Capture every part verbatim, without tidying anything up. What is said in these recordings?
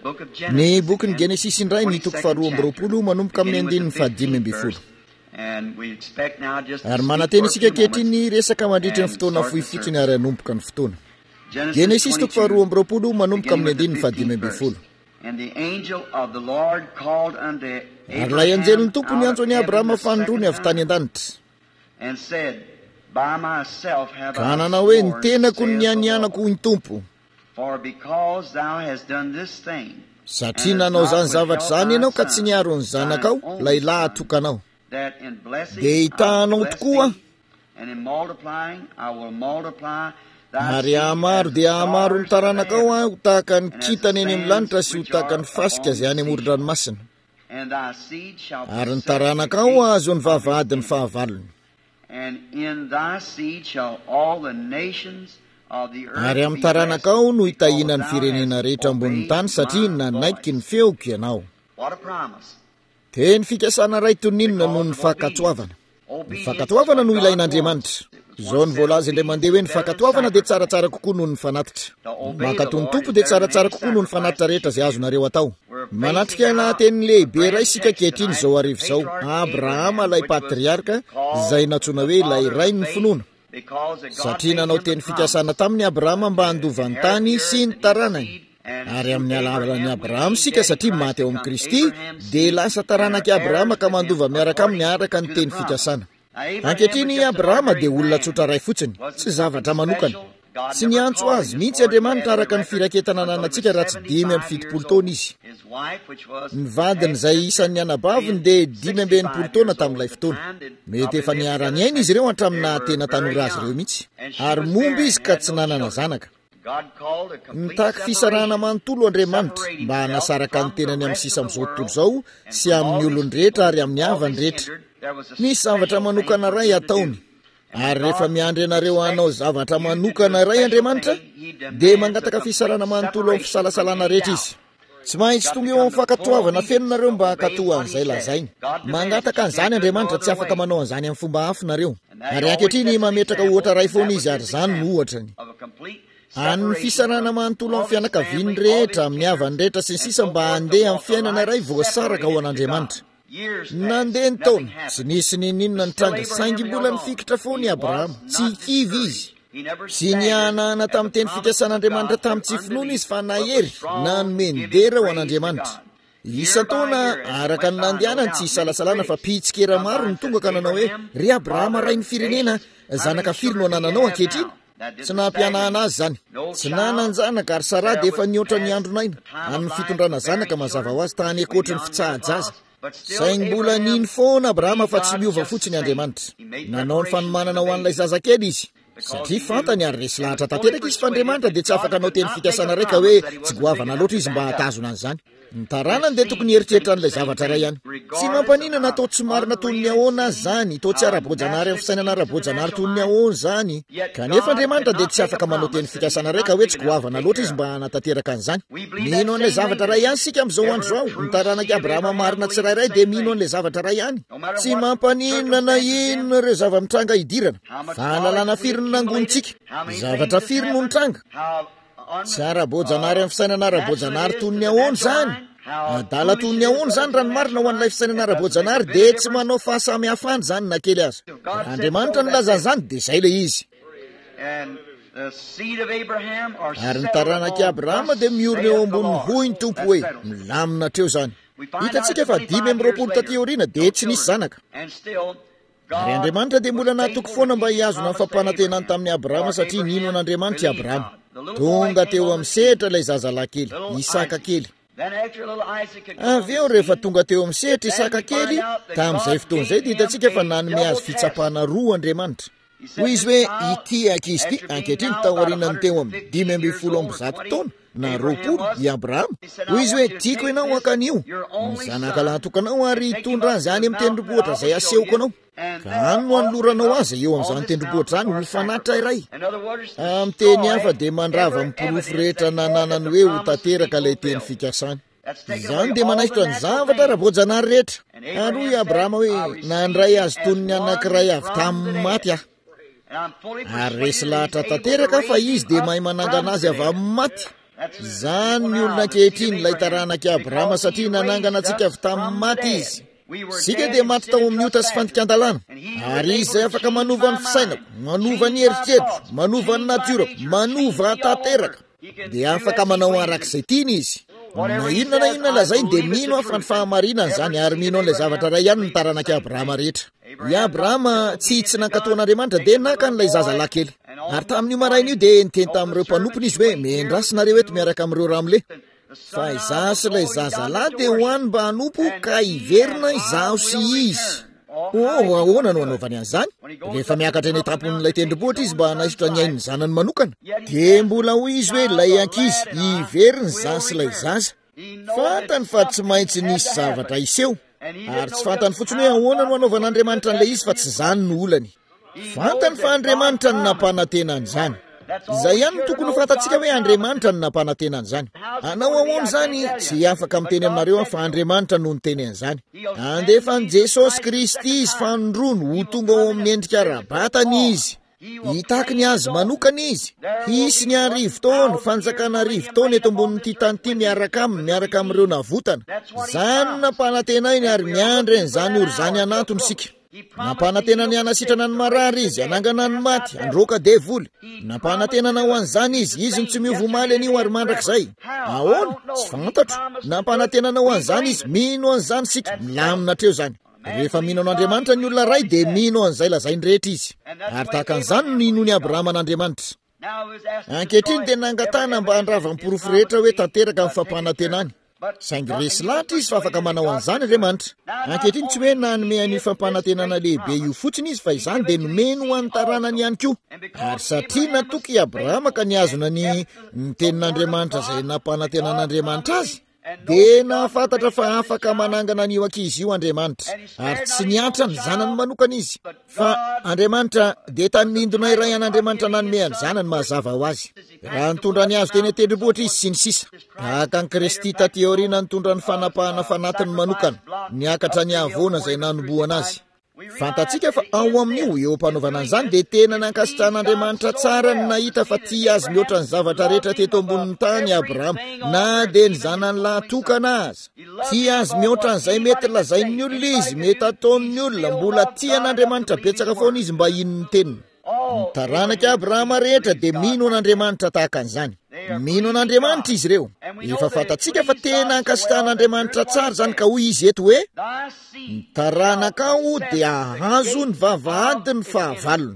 Ny bokin'ny Genesis indray ny toko faharoa amby roapolo manomboka amin'ny andininy fahadimy amby folo. Ary mananteny isika ankehitriny ny resaka mandritra ny fotoana fohy fotsiny ary hanomboka ny fotoana. Genesis toko faharoa amby roapolo manomboka amin'ny andininy fahadimy amby folo. Ary ilay anjelon'ny tompo ny antso any Abrahama fanondrony avy tany an-danitra. Ka nanao hoe ny tenako ny anianako ny tompo. Satria nanao zany zavatra zany ianao ka tsy niaro ny zanakao, lailahy atokanao. Dia hitahanao tokoa. Ary amaro dia amaro ny taranakao ho tahaka ny kitana eny amin'ny lanitra sy ho tahaka ny fasika izay any amoron-dranomasina. Ary ny taranakao azo ny vavahady ny fahavalony. Ary amin'ny taranakao no hitahina ny firenena rehetra ambonin'ny tany satria nanaiky ny feoko ianao. Teny fikasana ray toninona noho ny fankatoavana. Ny fankatoavana no ilain'Andriamanitra. Izao ny voalaza indray mandeha hoe ny fankatoavana dia tsaratsara kokoa noho ny fanatitra. Mankatony tompo dia tsaratsara kokoa noho ny fanatitra rehetra izay azonareo atao. Manatrika anatin'ny lehibe ray isika ankehitriny izao arivo izao. Abrahama ilay patriarka izay natsoina hoe ilay ray ny finoana. Satria nanao teny fikasana tamin'ny Abrahama mba handova ny tany sy ny taranany. Ary amin'ny alalan'ny Abrahama sika satria maty eo amin'ny Kristy dia lasa taranaki Abrahama ka mandova miaraka amin'ny araka ny teny fikasana. Ankehitriny Abrahama dia olona tsotra ray fotsiny, tsy zavatra manokana. Tsy niantso azy mihitsy Andriamanitra araka ny firaketana ananantsika raha tsy dimy amby fitopolo taona izy. Ny vadiny izay isan'ny anabaviny dia dimy amby enimpolo taona tamin'ilay fotoana. Mety efa niarany aina izy ireo hatramina tena tanora azy ireo mihitsy. Ary momba izy ka tsy nanana zanaka. Nitaky fisarahana manontolo Andriamanitra mba hanasaraka ny tenany amin'ny sisa amin'izao tontolo izao sy amin'ny olony rehetra ary amin'ny havany rehetra. Nisy zavatra manokana ray ataony. Ary rehefa miandry ianareo hanao zavatra manokana ray Andriamanitra dia mangataka fisarahana manontolo amin'ny fisalasalana rehetra izy. Tsy maintsy tonga eo amin'ny fankatoavana fenonareo mba hakatoa an'izay lazainy. Mangataka an'izany Andriamanitra tsy afaka manao an'izany amin'ny fomba hafinareo. Ary ankehitriny mametraka ohatra ray foana izy ary izany no ohatrany. Any fisarahana manontolo amin'ny fianakaviany rehetra, amin'ny havany rehetra sy ny sisa mba handeha amin'ny fiainana iray voasaraka ho an'Andriamanitra. Nandeha ny taona, tsy nisy ninona ny tranga, saingy mbola nifikitra foana i Abrahama, tsy hivy izy. Tsy nianana tamin'ny teny fikasan'Andriamanitra tamin'ny tsy finoana izy fa nahery, nanome ny dera ho an'Andriamanitra. Isan-taona araka ny nandehanany tsy salasalana fa pitsikera maro ny tonga ka nanao hoe ry Abrahama ray ny firenena, zanaka firy no anananao ankehitriny? Tsy nampianahana azy zany. Tsy nanan zanaka ary Sara dia efa niotra ny andronaina. Amin'ny fitondrana zanaka mazava ho azy tany ankoatra ny fitsahajaza. Saingy mbola niny foana Abrahama fa tsy miova fotsiny Andriamanitra. Nanao ny fanomanana ho an'ilay zazakely izy. Satria fantany ary resy lahatra tanteraka izy fa Andriamanitra dia tsy afaka anao teny fikasana raika hoe tsy goavana loatra izy mba hatazona an'izany. Ny taranany dia tokony heritreritra an'ilay zavatra ray ihany. Tsy mampanina atao tsy marina toy ny ahoana zany, tao tsy ara-boajanahary amin'ny fisainana ara-boajanahary toy ny ahoana zany. Kanefa Andriamanitra dia tsy afaka manao teny fikasana raika hoe tsy goavana loatra izy mba hanatanteraka an'izany. Mino an'ilay zavatra ray ihany sika amin'izao andro zao. Ny taranaki Abrahama marina tsirairay dia mino an'ilay zavatra ray ihany. Tsy mampanina na inona ireo zava-mitranga hidirana. Fahalalana firy no nangonitsika. Zavatra firy no nitranga. Tsy ara-boajanahary amin'ny fisainana ara-boajanahary toy ny ahoana zany. Adala toy ny ahoana zany raha ny marina ho an'ilay fisainana ara-boajanahary dia tsy manao fahasamihafany zany na kely azy. Andriamanitra nilaza zany dia izay ilay izy. Ary ny taranaki Abrahama dia miorina eo ambonin'ny hoy ny tompo hoe milamina hatreo zany. Hitantsika fa dimy amby roapolo taty aoriana dia tsy nisy zanaka. Ary Andriamanitra dia mbola nahatoky foana mba hiazona amin'ny fampanantenany tamin'ny Abrahama satria nino an'Andriamanitra i Abrahama. Tonga teo amin'ny sehatra ilay zazalahy kely, Isaka kely. Avy eo rehefa tonga teo amin'ny sehatra Isaka kely, tamin'izay fotoana izay dia hitantsika fa nanome azy fitsapana roa Andriamanitra. Hoy izy hoe ity ankizy ity ankehitriny tao aorianany teo amin'ny dimy amby folo amby zato taona na roapolo i Abrahama. Hoy izy hoe tiako ianao hakanio, ny zanaka latokanao ary hitondra azy any amin'ny tendrombohitra izay asehoko anao. Ka any no anoloranao azy eo amin'izany tendrombohitra izany ho fanatitra iray. Amin'ny teny hafa dia mandrava amin'ny porofo rehetra nananany hoe ho tanteraka ilay teny fikasany. Izany dia manaikitra ny zavatra ara-boajanahary rehetra. Ary hoy Abrahama hoe nandray azy toy ny anankiray avy tamin'ny maty aho. Ary resy lahatra tanteraka fa izy dia mahay manangana azy avy amin'ny maty. Zany ny olona ankehitriny ilay taranaka Abrahama satria nanangana antsika avy tamin'ny maty izy. Sika dia maty tao amin'ny ota sy fandikan-dalàna. Ary izy izay afaka manova ny fisainako, manova ny eritreritro, manova ny natiorako, manova tanteraka. Dia afaka manao arak'izay tiany izy. Na inona na inona lazainy dia mino afa ny fahamarinana zany ary mino an'ilay zavatra ray ihany ny taranaka Abrahama rehetra. I Abrahama tsy tsy nankatoan'Andriamanitra dia naka n'ilay zazalahy kely. Ary tamin'io marain'io dia niteny tamin'ireo mpanompony izy hoe mendrasinareo eto miaraka amin'ireo ramole. Fa izaho sy ilay zazalahy dia ho any mba hanompo ka hiverina izaho sy izy. Oh, ahoana no anaovany an'izany? Rehefa miakatra eny tampon'ilay tendrombohitra izy mba nahisotra ny ainy zanany manokana. Dia mbola hoy izy hoe ilay ankizy hiveriny izaho sy ilay zaza. Fantany fa tsy maintsy nisy zavatra iseho. Ary tsy fantany fotsiny hoe ahoana no anaovan'Andriamanitra an'ilay izy fa tsy zany no olany. Fantany fa Andriamanitra no nampanantena an'izany. Izay ihany no tokony fantatsika hoe Andriamanitra no nampanantena an'izany. Anao ahoana zany? Tsy afaka miteny aminareo fa Andriamanitra no niteny an'izany. Andefa an' Jesosy Kristy izy fanondrono ho tonga ao amin'ny endrika ara-batana izy. Hitaky ny azy manokana izy. Hisy ny arivo-taona, fanjakana arivo-taona eto ambonin'ity tany ity miaraka aminy, miaraka amin'ireo navotana. Zany nampanantenainy ary miandry an'izany ory zany anatony sika. Nampanantena ny anasitrana ny marary izy, anangana ny maty, androaka devoly. Nampanantena ho an'izany izy, izy ny tsy miovomaly an'io ary mandrakizay. Ahoana? Tsy fantatro. Nampanantena ho an'izany izy, mino an'izany sika, milamina treo zany. Rehefa mino an'Andriamanitra ny olona ray dia mino an'izay lazainy rehetra izy. Ary tahaka an'izany no ninony Abrahama an'Andriamanitra. Ankehitriny dia nangatana mba handrava ny porofo rehetra hoe tanteraka amin'ny fampanantenany. Saingy resy lahatra izy fa afaka manao an'izany Andriamanitra. Ankehitriny tsy hoe nanome an'io fampanantenana lehibe io fotsiny izy fa izany dia nomeny ho an'ny taranany ihany koa. Ary satria natoky Abrahama ka niazona ny tenin'Andriamanitra izay nampanantenan'Andriamanitra azy, dia nahafantatra fa afaka manangana an'io ankizy io Andriamanitra, ary tsy niatra ny zanany manokana izy. Fa Andriamanitra dia tany nindona iray an'Andriamanitra nanome any zanany mazava ho azy. Raha nitondra ny azo teny tendrombohitra izy sy ny sisa. Tahaka ny Kristy taty aoriana nitondra ny fanapahana fanatiny manokana, niakatra ny avoana izay nanomboana azy. Fantatsika fa ao amin'io eo ampanaovana an'izany dia tena nankasitrahan'Andriamanitra tsara ny nahita fa tia azy mihoatra ny zavatra rehetra teto ambonin'ny tany Abrahama, na dia ny zanany lahy tokana azy. Tia azy mihoatra n'izay mety lazain'ny olona izy, mety ataon'ny olona, mbola tian'Andriamanitra betsaka foana izy mba ino ny teniny. Ny taranaka Abrahama rehetra dia mino an'Andriamanitra tahaka an'izany. Mino an'Andriamanitra izy ireo. Efa fantatsika fa tena ankasitrahan'Andriamanitra tsara zany ka hoy izy eto hoe ny taranakao dia ahazo ny vavahadiny fahavalony.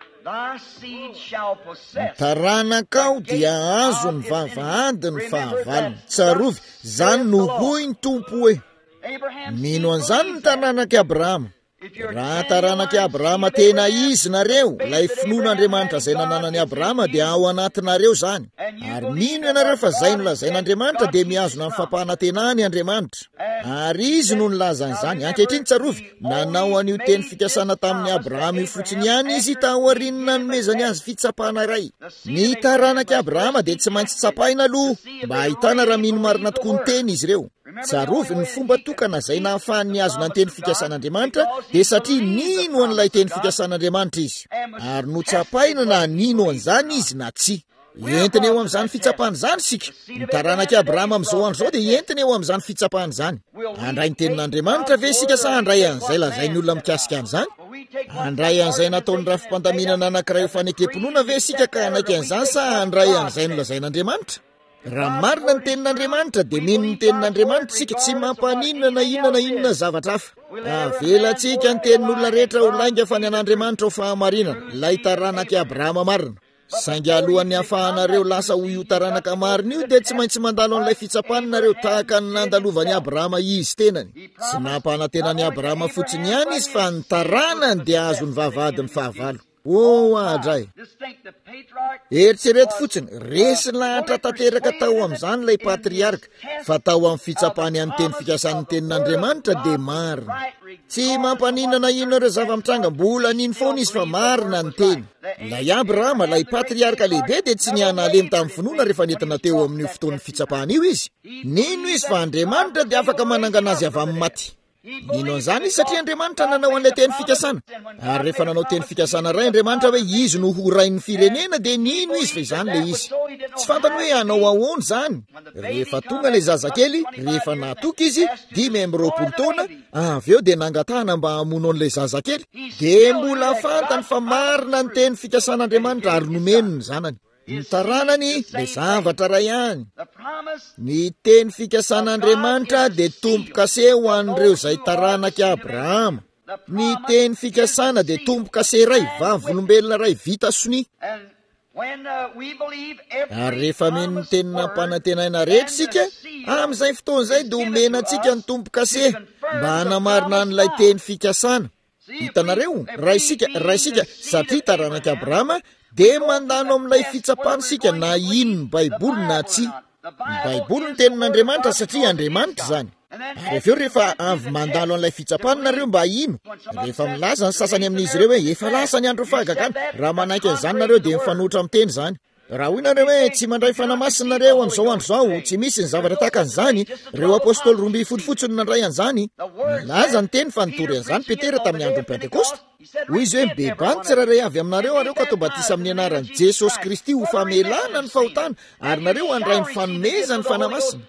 Ny taranakao dia ahazo ny vavahadiny fahavalony. Tsarovy, zany no hoy ny tompo hoe mino an'izany ny taranaka Abrahama. Raha taranaka Abrahama tena izy nareo, ilay finoan'Andriamanitra izay nananany Abrahama dia ao anatinareo zany. Ary mino ianareo fa izay nolazain'Andriamanitra dia miazona amin'ny fampanantenany Andriamanitra. Ary izy no nilaza an'izany. Ankehitriny tsarovy, nanao an'io teny fikasana tamin'ny Abrahama io fotsiny ihany izy taorian'ny nanomezany azy fitsapahana iray. Ny taranaka Abrahama dia tsy maintsy tsapaina aloha mba ahitana raha mino marina tokoa ny teny izy ireo. Tsarovy, ny fomba tokana izay nahafahan'ny niazona ny teny fikasan'Andriamanitra dia satria nino an'ilay teny fikasan'Andriamanitra izy. Ary no tsapaina na nino an'izany izy na tsy. Entiny eo amin'izany fitsapahana izany sika. Ny taranaka Abrahama amin'izao andro izao dia entiny eo amin'izany fitsapahana izany. Handray ny tenin'Andriamanitra ve sika sa handray an'izay lazain'ny olona mikasika an'izany? Handray an'izay nataon'ny rafi-pandaminana anankiray ho fanekemponoana ve sika ka hanaiky an'izany sa handray an'izay nolazain'Andriamanitra? Raha marina ny tenin'Andriamanitra dia mino ny tenin'Andriamanitra sika, tsy mampaninona na inona na inona zavatra hafa. Avelantsika ny tenin'olona rehetra ho lainga fa ny an'Andriamanitra ho fahamarinana, ilay taranaka Abrahama marina. Saingy alohan'ny hafahanareo lasa ho io taranaka marina io dia tsy maintsy mandalo an'ilay fitsapananareo tahaka ny nandalovany Abrahama izy tenany. Tsy nampanantenany Abrahama fotsiny ihany izy fa ny taranany dia azo ny vavahadiny fahavalo. Oh, adray. Eritsereto fotsiny, resy lahatra tanteraka tao amin'izany ilay patriarka, fa tao amin'ny fitsapany amin'ny teny fikasan'ny tenin'Andriamanitra dia marina. Tsy mampaninana inona zava-mitranga, mbola nino foana izy fa marina ny teny. Ilay Abrahama, ilay patriarka lehibe dia tsy nianalemy tamin'ny finoana rehefa nentina teo amin'io fotoan'ny fitsapahana io izy. Nino izy fa Andriamanitra dia afaka manangana azy avy amin'ny maty. mino an'izany satria Andriamanitra nanao an'ilay teny fikasana. Ary rehefa nanao teny fikasana ray Andriamanitra hoe izy no ho rain'ny firenena dia nino izy fa izany le izy. Tsy fantany hoe hanao ahoana zany. Rehefa tonga ilay zazakely, rehefa natoka izy dimy amby roapolo taona, avy eo dia nangatahana mba hamono an'ilay zazakely. Dia mbola fantany fa marina ny teny fikasan'Andriamanitra ary nomeny ny zanany. Ny taranany le zavatra ray ihany. Ny teny fikasan'Andriamanitra dia tompo-kase ho an'ireo izay taranaka Abrahama. Ny teny fikasana dia tompo-kase ray vavolombelona ray vita soni. Ary rehefa mino ny tenina mpanantenaina rehetra sika, amin'izay fotoan'izay dia omena antsika ny tompo-kase mba hanamarina an'ilay teny fikasana. Hitanareo, raha isika, raha isika satria taranaka Abrahama dia mandano amin'ilay fitsapana sika na ino ny Baiboly na tsy. Ny Baiboly ny tenin'Andriamanitra satria Andriamanitra izany. Rehefa eo rehefa avy mandalo an'ilay fitsapana nareo mba ino? Rehefa milaza ny sasany amin'izy ireo hoe efa lasa ny andro fahagagana, raha manaiky an'izany nareo dia mifanotra amin'ny teny izany. Raha hoy nareo hoe tsy mandray fanamasinina nareo amin'izao andro izao, tsy misy ny zavatra tahaka an'izany, ireo apôstôly roa mby fotsifotsy no nandray an'izany. Milaza ny teny fa nitory an'izany Petera tamin'ny andron'ny Pentekosta. Hoy izy hoe bebany tsirairay avy aminareo areo ka atao batisa amin'ny anaran'i Jesosy Kristy ho famelana ny fahotana, ary nareo handray ny fanomezany fanamasina.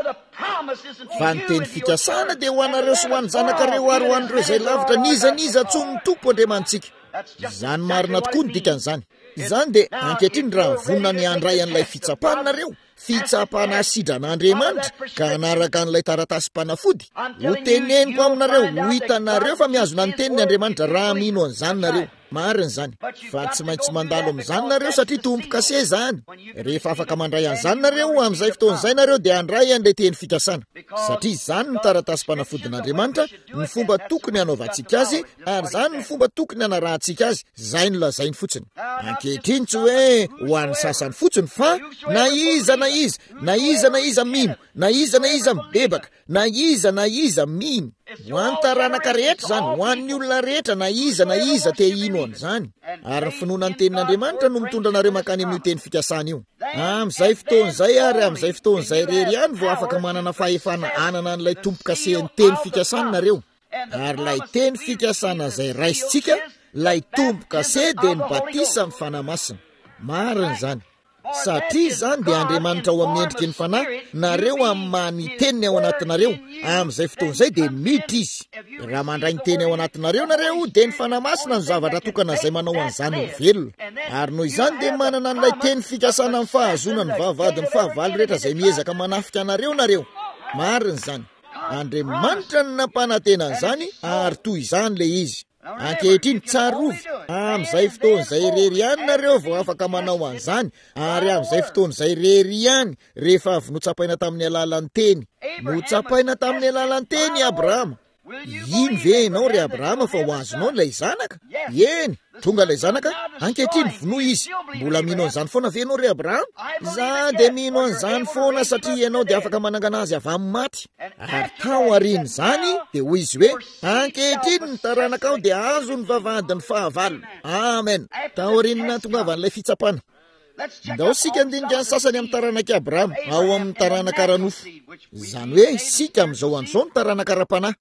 Fa ny teny fikasana dia ho anareo sy ho an'ny zanakareo ary ho an'ireo izay lavitra nizaniza tsomy ny tompo Andriamantsika. Izany marina tokoa ny dikan'izany. Izany dia ankehitriny raha vonona ny handray an'ilay fitsapana nareo, fitsapana sidran'Andriamanitra ka hanaraka an'ilay taratasy mpanafody. Ho teneniko aminareo, ho hitanareo fa mihazona ny teniny Andriamanitra raha mino an'izany nareo. Marina izany. Fa tsy maintsy mandalo amin'izany nareo satria tompo-kase izany. Rehefa afaka mandray an'izany nareo, amin'izay fotoan'izay nareo dia handray an'ilay teny fikasana. Satria izany ny taratasy mpanafodin'Andriamanitra, ny fomba tokony hanaovantsika azy, ary izany ny fomba tokony hanarantsika azy. Izay no lazainy fotsiny. Ankehitriny tsy hoe ho an'ny sasany fotsiny fa na iza na iza, na iza na iza mino, na iza na iza mibebaka, na iza na iza mino. Ho an'ny taranaka rehetra izany, ho an'ny olona rehetra na iza na iza te ino an'izany. Ary ny finoana ny tenin'Andriamanitra no mitondra nareo makany amin'ny teny fikasana io. Amin'izay fotoan'izay ary amin'izay fotoan'izay rery ihany vao afaka manana fahefana anana an'ilay tompo-kase ny teny fikasana nareo. Ary ilay teny fikasana izay raisitsika, ilay tompo-kase dia ny batisa amin'ny fanamasina. Marina izany. Satria izany dia Andriamanitra ao amin'ny endriky ny fanahy, nareo amin'ny mahany teniny ao anatinareo. Amin'izay fotoan'izay dia miditra izy. Raha mandray ny teny ao anatinareo nareo dia ny fanamasina ny zavatra tokana izay manao an'izany ho velona. Ary noho izany dia manana an'ilay teny fikasana amin'ny fahazona ny vavahady ny fahavalo rehetra izay miezaka manafika anareo nareo. Marina izany. Andriamanitra ny nampanantena an'izany ary toy izany le izy. Ankehitriny tsarovy, amin'izay fotoan'izay rery ihany nareo vao afaka manao an'izany, ary amin'izay fotoan'izay rery ihany rehefa avy notsapaina tamin'ny alalan'ny teny. Notsapaina tamin'ny alalan'ny teny Abrahama. Ino ve ianao ry Abrahama fa ho azonao ilay zanaka? Eny, tonga ilay zanaka, ankehitriny vonoa izy. Mbola mino an'izany foana ve ianao ry Abrahama? Za dia mino an'izany foana satria ianao dia afaka manangana azy avy amin'ny maty. Ary tao aoriana izany dia hoy izy hoe, ankehitriny ny taranakao dia azo ny vavahadin'ny fahavalo. Amen. Tao aoriana nahatongavan'ilay fitsapana. Ndao sika andinika ny sasany amin'ny taranaka Abrahama ao amin'ny taranaka ranofo. Izany hoe sika amin'izao andro izao ny taranaka ra-panahy.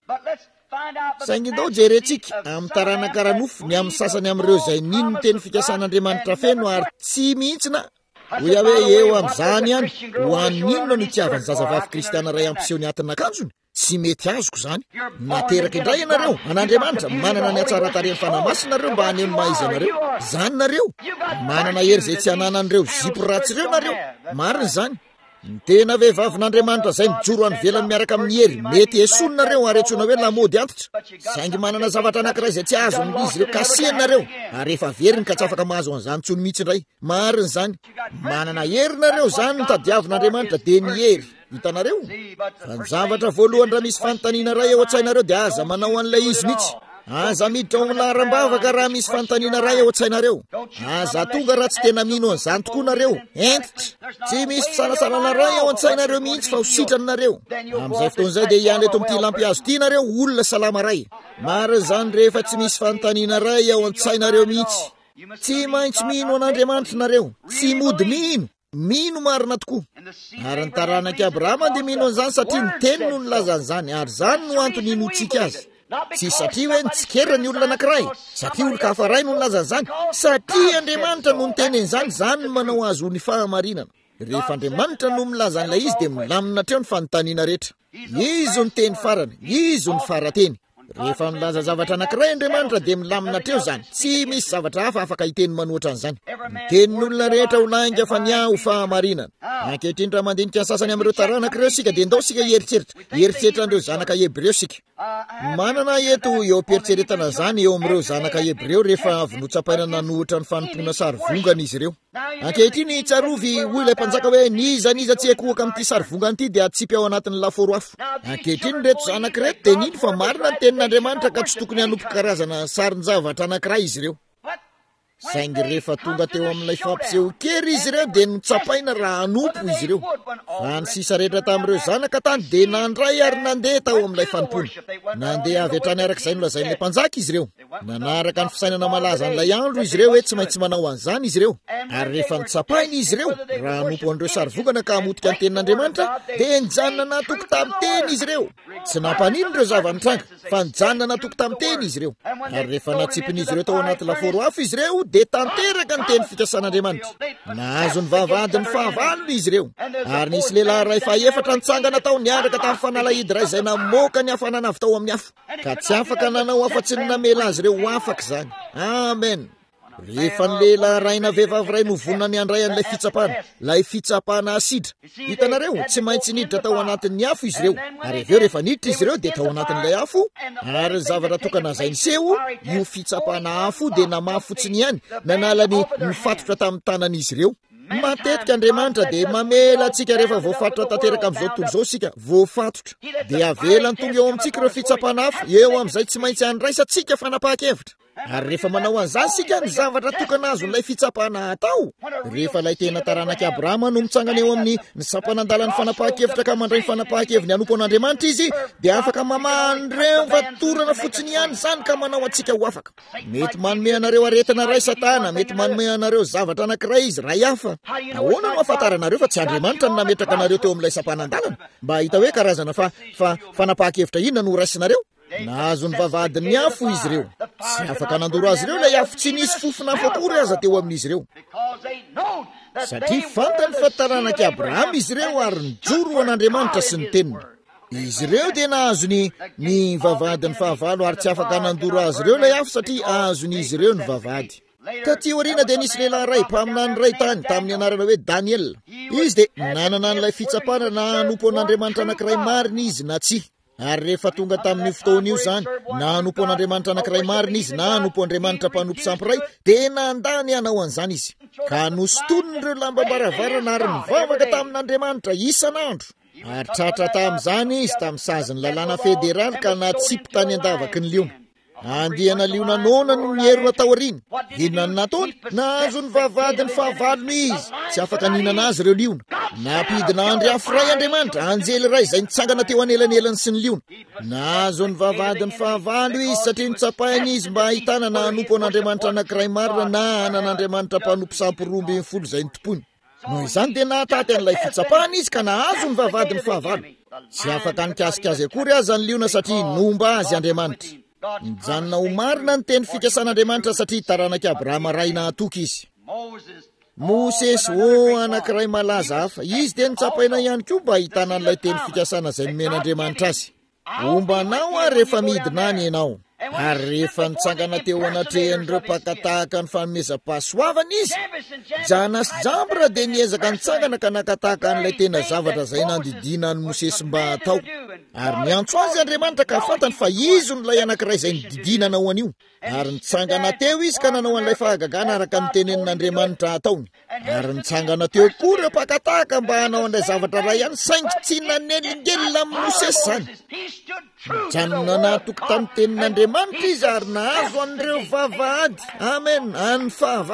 Saingy ndao jerentsika amin'ny taranaka ranofo ny amin'ny sasany amin'ireo izay nino ny teny fikasan'Andriamanitra feno ary tsy mihintsina. Hoy aho hoe eo amin'izany ihany, ho an'inona no itiavan'ny zazavavy kristiana ray ampiseho ny atin'akanjony? Tsy mety azoko izany. Nateraka indray ianareo, an'Andriamanitra manana ny hatsaran-tarehan'ny fanamasina nareo mba haneho maha-izy anareo. Izany nareo. Manana hery izay tsy hananan'ireo zipo ratsy ireo nareo. Marina izany. Ny tena vehivavin'Andriamanitra izay mijoro any velany miaraka amin'ny hery, mety esonareo ary antsoina hoe lamody antitra. Saingy manana zavatra anankiray izay tsy azo amin'izy ireo kasianareo, ary efa veriny ka tsy afaka mahazo an'izany tsony mihitsy indray. Marina izany. Manana hery nareo izany ny tadiavin'Andriamanitra dia ny hery. Hitanareo? Fa ny zavatra voalohany raha misy fanontaniana ray ao an-tsainareo dia aza manao an'ilay izy mihitsy. Aza miditra ao amin'ny laharam-bavaka raha misy fanontaniana ray ao an-tsainareo. Aza tonga raha tsy tena mino an'izany tokoa nareo. Entitra. Tsy misy fisalasalana ray ao an-tsainareo mihitsy fa ho sitranareo. Amin'izay fotoan'izay dia ihany eto amin'ity lampihazo ity nareo olona salama ray. Marina izany rehefa tsy misy fanontaniana ray ao an-tsainareo mihitsy. Tsy maintsy mino an'Andriamanitra nareo. Tsy mody mino. mino marina tokoa. Ary ny taranak'i Abrahama dia mino an'izany satria ny teny no nilazany izany, ary zany no antony inotsika azy. Tsy satria hoe nitsikera ny olona anankiray, satria olon-kafa ray no nilazany izany, satria Andriamanitra no niteny an'izany, zany no manao azy ho ny fahamarinana. Rehefa Andriamanitra no milaza an'ilay izy dia milamina treo ny fanontaniana rehetra. Izy ny teny farany, izy ny farateny. Rehefa milaza zavatra anankiray Andriamanitra dia milamina treo zany. Tsy misy zavatra hafa afaka hiteny manoatra an'izany. Tenin'olona rehetra ho lainga fa ny aho fahamarinana. Ankehitriny raha mandinika sasany amin'ireo taranak'ireo sika dia ndao sika heritreritra. Heritreritra an'ireo zanaka Hebreo sika. Manana eto eo am-peritseretana zany eo amin'ireo zanaka Hebreo rehefa avy notsapaina nanohitra ny fanontona sarivongana izy ireo. Ankehitriny tsarovy hoy ilay mpanjaka hoe niza niza tsy ekohaka amin'ity sarivongana ity dia atsipy ao anatin'ny laforo afo. Ankehitriny reto zanak'ireto dia nino fa marina ny tenin'Andriamanitra ka tsy tokony hanompo karazana sarin-javatra anankiray izy ireo. Saingy rehefa tonga teo amin'ilay fampiseho-kery izy ireo dia notsapaina raha hanompo izy ireo. Fa ny sisa rehetra tamin'ireo zanaka tany dia nandray ary nandeha tao amin'ilay fanompona. Nandeha avy hatrany arak'izay nolazain'ilay mpanjaka izy ireo. Nanaraka ny fisainana malaza an'ilay andro izy ireo hoe tsy maintsy manao an'izany izy ireo. Ary rehefa nitsapaina izy ireo raha hanompo an'ireo sarivongana ka hamotika ny tenin'Andriamanitra dia nijanona natoky tamin'ny teny izy ireo. Tsy nampanino ireo zava-nitranga fa nijanona natoky tamin'ny teny izy ireo. Ary rehefa natsipin'izy ireo tao anaty laforo afo izy ireo dia tanteraka ny teny fikasan'Andriamanitra. Nahazo ny vavahady ny fahavalony izy ireo. Ary nisy lehilahy iray fahaefatra nitsangana tao niaraka tamin'ny fanalahidy iray izay namoaka ny hafanana avy tao amin'ny afo. Ka tsy afaka nanao afa-tsy ny namela azy ireo ho afaka izany. Amen. Rehefa ny lehilahy raina vehivavy iray novonina ny andray an'ilay fitsapana, lay fitsapana asidra. Hitanareo, tsy maintsy niditra tao anatin'ny afo izy ireo. Ary aveo rehefa niditra izy ireo dia tao anatin'ilay afo, ary ny zavatra tokana izay niseho, io fitsapana afo dia namafy fotsiny ihany, nanala ny mifatotra tamin'ny tanan'izy ireo. Matetika Andriamanitra dia mamela antsika rehefa voafatotra tanteraka amin'izao tontolo izao sika, voafatotra. Dia avela ny tonga eo amintsika ireo fitsapana afo, eo amin'izay tsy maintsy handraisantsika fanapahan-kevitra. Ary rehefa manao an'izany sika ny zavatra tokana azo n'ilay fitsapana atao. Rehefa ilay tena taranak'i Abrahama no mitsangana eo amin'ny sapanandalany fanapahan-kevitra ka mandray fanapahan-keviny hanompo an'Andriamanitra izy, dia afaka mamandreo vatorana fotsiny ihany zany ka manao antsika ho afaka. Mety manome anareo aretina ray satana, mety manome anareo zavatra anankiray izy ray hafa. Ahoana no ahafantaranareo fa tsy Andriamanitra no nametraka anareo teo amin'ilay sapanandalana mba hita hoe karazana fa fa fanapahan-kevitra inona no raisinareo? Nahazo ny vavahadiny afo izy ireo. Tsy afaka nandoro azy ireo ilay afo, tsy nisy fofona afa-kory aza teo amin'izy ireo. Satria fantany fa taranak'i Abrahama izy ireo ary nijoro an'Andriamanitra sy ny teniny. Izy ireo dia nahazo ny ny vavahadiny fahavalo ary tsy afaka nandoro azy ireo ilay afo satria ahazon'izy ireo ny vavahady. Taty aoriana dia nisy lehilahy ray mpaminany ray tany tamin'ny anarana hoe Daniel. Izy dia nanana an'ilay fitsapana na hanompo an'Andriamanitra anankiray marina izy na tsia. Ary rehefa tonga tamin'io fotoana io zany, na hanompo an'Andriamanitra anankiray marina izy na hanompo Andriamanitra mpanompo sampyray, dia nandany hanao an'izany izy. Ka nostonony ireo lamba-baravarana ary nivavaka tamin'Andriamanitra isan'andro. Ary tratra tamin'izany izy tamin'ny saziny lalàna federaly ka natsipy tany andavaky ny liona. Andiana liona nona no mierona tao ariny. Inona ny nataony? Nahazo ny vavahadiny fahavalony izy. Tsy afaka nihinana azy ireo liona. Napidina andry afo ray Andriamanitra, anjely ray izay nitsangana teo anelanelany sy ny liona. Nahazo ny vavahadiny fahavalo izy satria nitsapahany izy mba ahitana na hanompo an'Andriamanitra anankiray marina na anan'Andriamanitra mpanompo sampy roa ambin'ny folo izay nitopony. Noho izany dia nahataty an'ilay fitsapahany izy ka nahazo ny vavahadiny fahavalo. Tsy afaka nikasikazy akory azy any liona satria nomba azy Andriamanitra. Nijanona ho marina ny teny fikasan'Andriamanitra satria taranak'i Abrahama ray nahatoky izy. Mosesy o anankiray malaza hafa, izy dia nitsapaina ihany koa mba ahitana an'ilay teny fikasana izay nomen'Andriamanitra azy. Ombanao ary rehefa midina any ianao. Ary rehefa nitsangana teo anatrehan'ireo mpakatahaka ny fanomezam-pahasoavana izy, Jana sy Jambra dia niezaka nitsangana ka nakatahaka an'ilay tena zavatra izay nandidina ny Mosesy mba atao. Ary niantso azy Andriamanitra ka fantany fa izy nolay anankiray izay nididinana ho an'io. Ary nitsangana teo izy ka nanao an'ilay fahagagana araka ny tenenin'Andriamanitra ataony. Ary nitsangana teo koa ireo mpakatahaka mba hanao an'ilay zavatra ray ihany saingy tsy nanelingelina amin'ny Mosesy izany. Janona nahatoky tamin'ny tenin'Andriamanitra izy ary nahazo an'ireo vavahady. Amen, any fahavalo.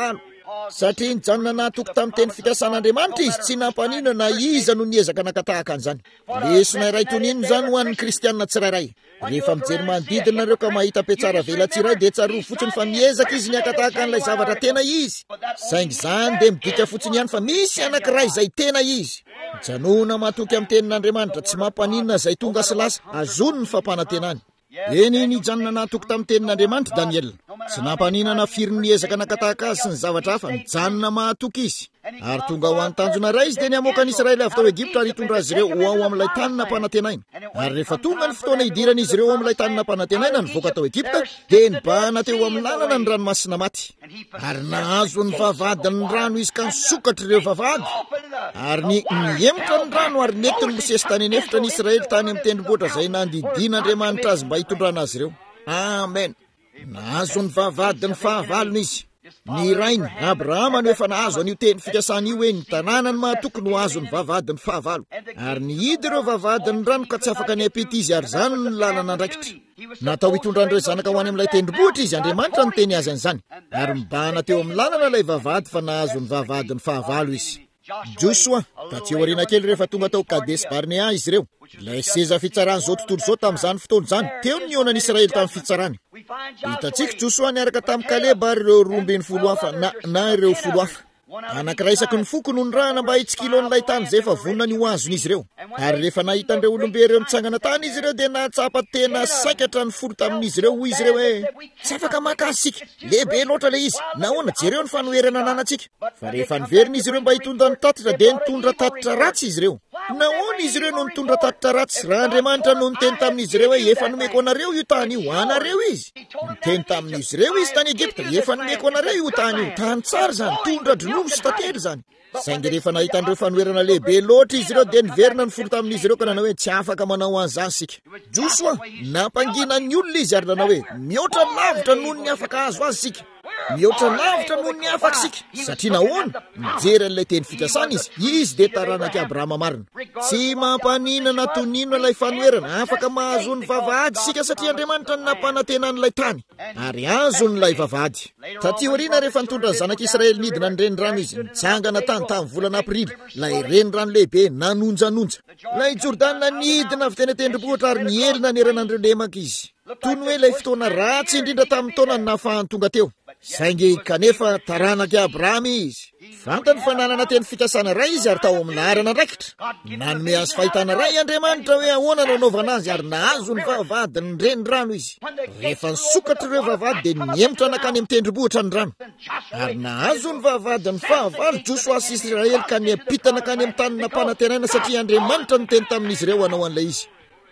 satria nijanona nahatoky tamin'ny teny fikasan'Andriamanitra izy tsy nampanino na iza no niezaka nakatahaka an'izany. Lesona iray tonino zany ho an'ny kristianina tsirairay. Rehefa mijery manodidina nareo ka mahita mpiatsara vela tsiray dia tsaroa fotsiny fa miezaka izy niakatahaka an'ilay zavatra tena izy. Saingy zany dia midika fotsiny ihany fa misy anankiray izay tena izy. Janona mahatoky amin'ny tenin'Andriamanitra tsy mampanina izay tonga sy lasa azony ny fampanantenany. Eny nijanona nahatoky tamin'ny tenin'Andriamanitra Daniel. Tsy nampaninana firy niezaka nakatahaka azy sy ny zavatra hafa nijanona mahatoky izy. Ary tonga ho an'ny tanjona ray izy dia niamoaka ny Israely avy tao Egipta ary hitondra azy ireo ho ao amin'ilay tany nampanantenaina. Ary rehefa tonga ny fotoana hidirana izy ireo amin'ilay tany nampanantenaina nivoaka tao Egipta dia nibahana teo amin'ny lalana ny ranomasina maty. Ary nahazo ny vavadiny rano izy ka nisokatra ireo vavady. Ary ny niemotra ny rano ary nety ny Mosesy tany anefitra ny Israely tany amin'ny tendrombohitra izay nandidin'Andriamanitra azy mba hitondrana azy ireo. Amen. Nahazo ny vavadiny fahavalony izy. Ny rainy Abrahama no efa nahazo an'io teny fikasana io hoe ny tanànany mahatoky no azo ny vavadiny fahavalo. Ary nihidy ireo vavadiny rano ka tsy afaka niampita izy ary zany ny lalana andraikitra. Natao hitondrandreo zanaka ho any amin'ilay tendrombohitra izy, Andriamanitra no teny azy an'izany. Ary mibahana teo amin'ny lalana ilay vavady fa nahazo ny vavadiny fahavalo izy. Josua, taty aoriana kely rehefa tonga tao Kades Barnea izy ireo. Ilay seza fitsarany zao tontolo zao tamin'izany fotoana izany teo ny onan'ny Israely tamin'ny fitsarany. Hitantsika Josua niaraka tamin'ny Kaleba ary ireo roa ambin'ny folo hafa na, na ireo folo hafa. Anankiray isaky ny foko no nirahana mba hitsikilon'ilay tany izay efa vonona ny ho azon'izy ireo. Ary rehefa nahita an'ireo olombe ireo mitsangana tany izy ireo dia nahatsapa tena saikatra ny foro tamin'izy ireo hoy izy ireo hoe tsy afaka maka asika, lehibe loatra le izy, nahoana jereo ny fanoherana ananantsika. Fa rehefa niverina izy ireo mba hitondra ny tatitra dia nitondra tatitra ratsy izy ireo. Nahoana izy ireo no nitondra tatitra ratsy raha Andriamanitra no niteny tamin'izy ireo hoe efa nomeko anareo io tany io, anareo izy. Niteny tamin'izy ireo izy tany Egipta, efa nomeko anareo io tany io, tany tsara zany, tondra dronono sy tantely zany. Saingy rehefa nahita andreo fanoherana lehibe loatra izy ireo dia niverina ny folo tamin'izy ireo ka nanao hoe tsy afaka manao an'izany sika. Josua nampangina ny olona izy ary nanao hoe mihoatra lavitra noho ny afaka azo azy sika. Mihoatra lavitra noho ny afaka sika. Satria nahoana mijery an'ilay teny fikasana izy, izy dia taranaka Abrahama marina. Tsy mampaninana toninona ilay fanoherana, afaka mahazo ny vavahady sika satria Andriamanitra ny nampanantenan'ilay tany. Ary azo n'ilay vavahady. Taty aoriana rehefa nitondra ny zanak'Israely nidina ny renirano izy, nitsangana tany tamin'ny volana Aprily, ilay renirano lehibe nanonjanonja. Ilay Jordana nidina avy teny tendrombohitra ary nielina neran'andreo lemaka izy. Toy ny hoe ilay fotoana ratsy indrindra tamin'ny taona ny nahafahany tonga teo. Saingy kanefa taranaka Abrahama izy. Fantany fa nanana teny fikasana ray izy ary tao amin'ny arana andraikitra. Nanome azy fahitana ray Andriamanitra hoe ahoana nanaovana azy ary nahazo ny vavahadiny ny renirano izy. Rehefa nisokatra ireo vavahady dia niemotra nakany amin'ny tendrombohitra ny rano. Ary nahazo ny vavahadiny fahavalo Josua sy Israely ka niampita nakany amin'ny tany nampanantenaina satria Andriamanitra no teny tamin'izy ireo hanao an'ilay izy.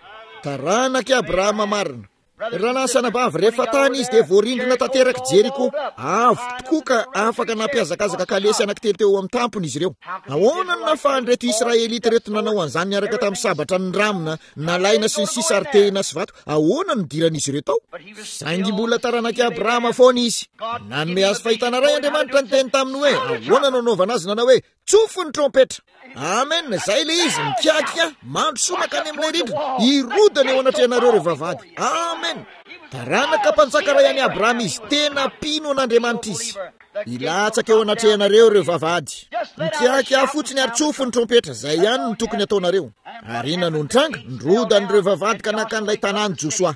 Taranaka Abrahama marina. Raha nasanabavy rehefa tany izy dia voarindrina tanteraka Jeriko, avo tokoa ka afaka nampiazakazaka kalesy anankitelo teo amin'ny tampony izy ireo. Ahoana no nafahan'ireto Israelita reto nanao an'izany niaraka tamin'ny sabatra ny ramona, nalaina sy ny sisa ary tehina sy vato? Ahoana no diran'izy ireo tao? Saingy mbola taranaka Abrahama foana izy. Nanome azy fahitana ray Andriamanitra ny teny taminy hoe ahoana no nanaovana azy, nanao hoe tsofo ny trompetra. Amen, zay le izy mikiakika mandrosoa makany amin'ilay rindrina, irodana eo anatrehanareo ireo vavahady. Amen. Taranaka mpanjaka ray any Abrahama izy, tena pino an'Andriamanitra izy. Ilatsaka eo anatrehanareo ireo vavahady. Mikiakika fotsiny ary tsofo ny trompetra, zay ihany no tokony ataonareo. Ary ina no nitranga, nirodan'ireo vavahady ka nakan'ilay tanàny Josua.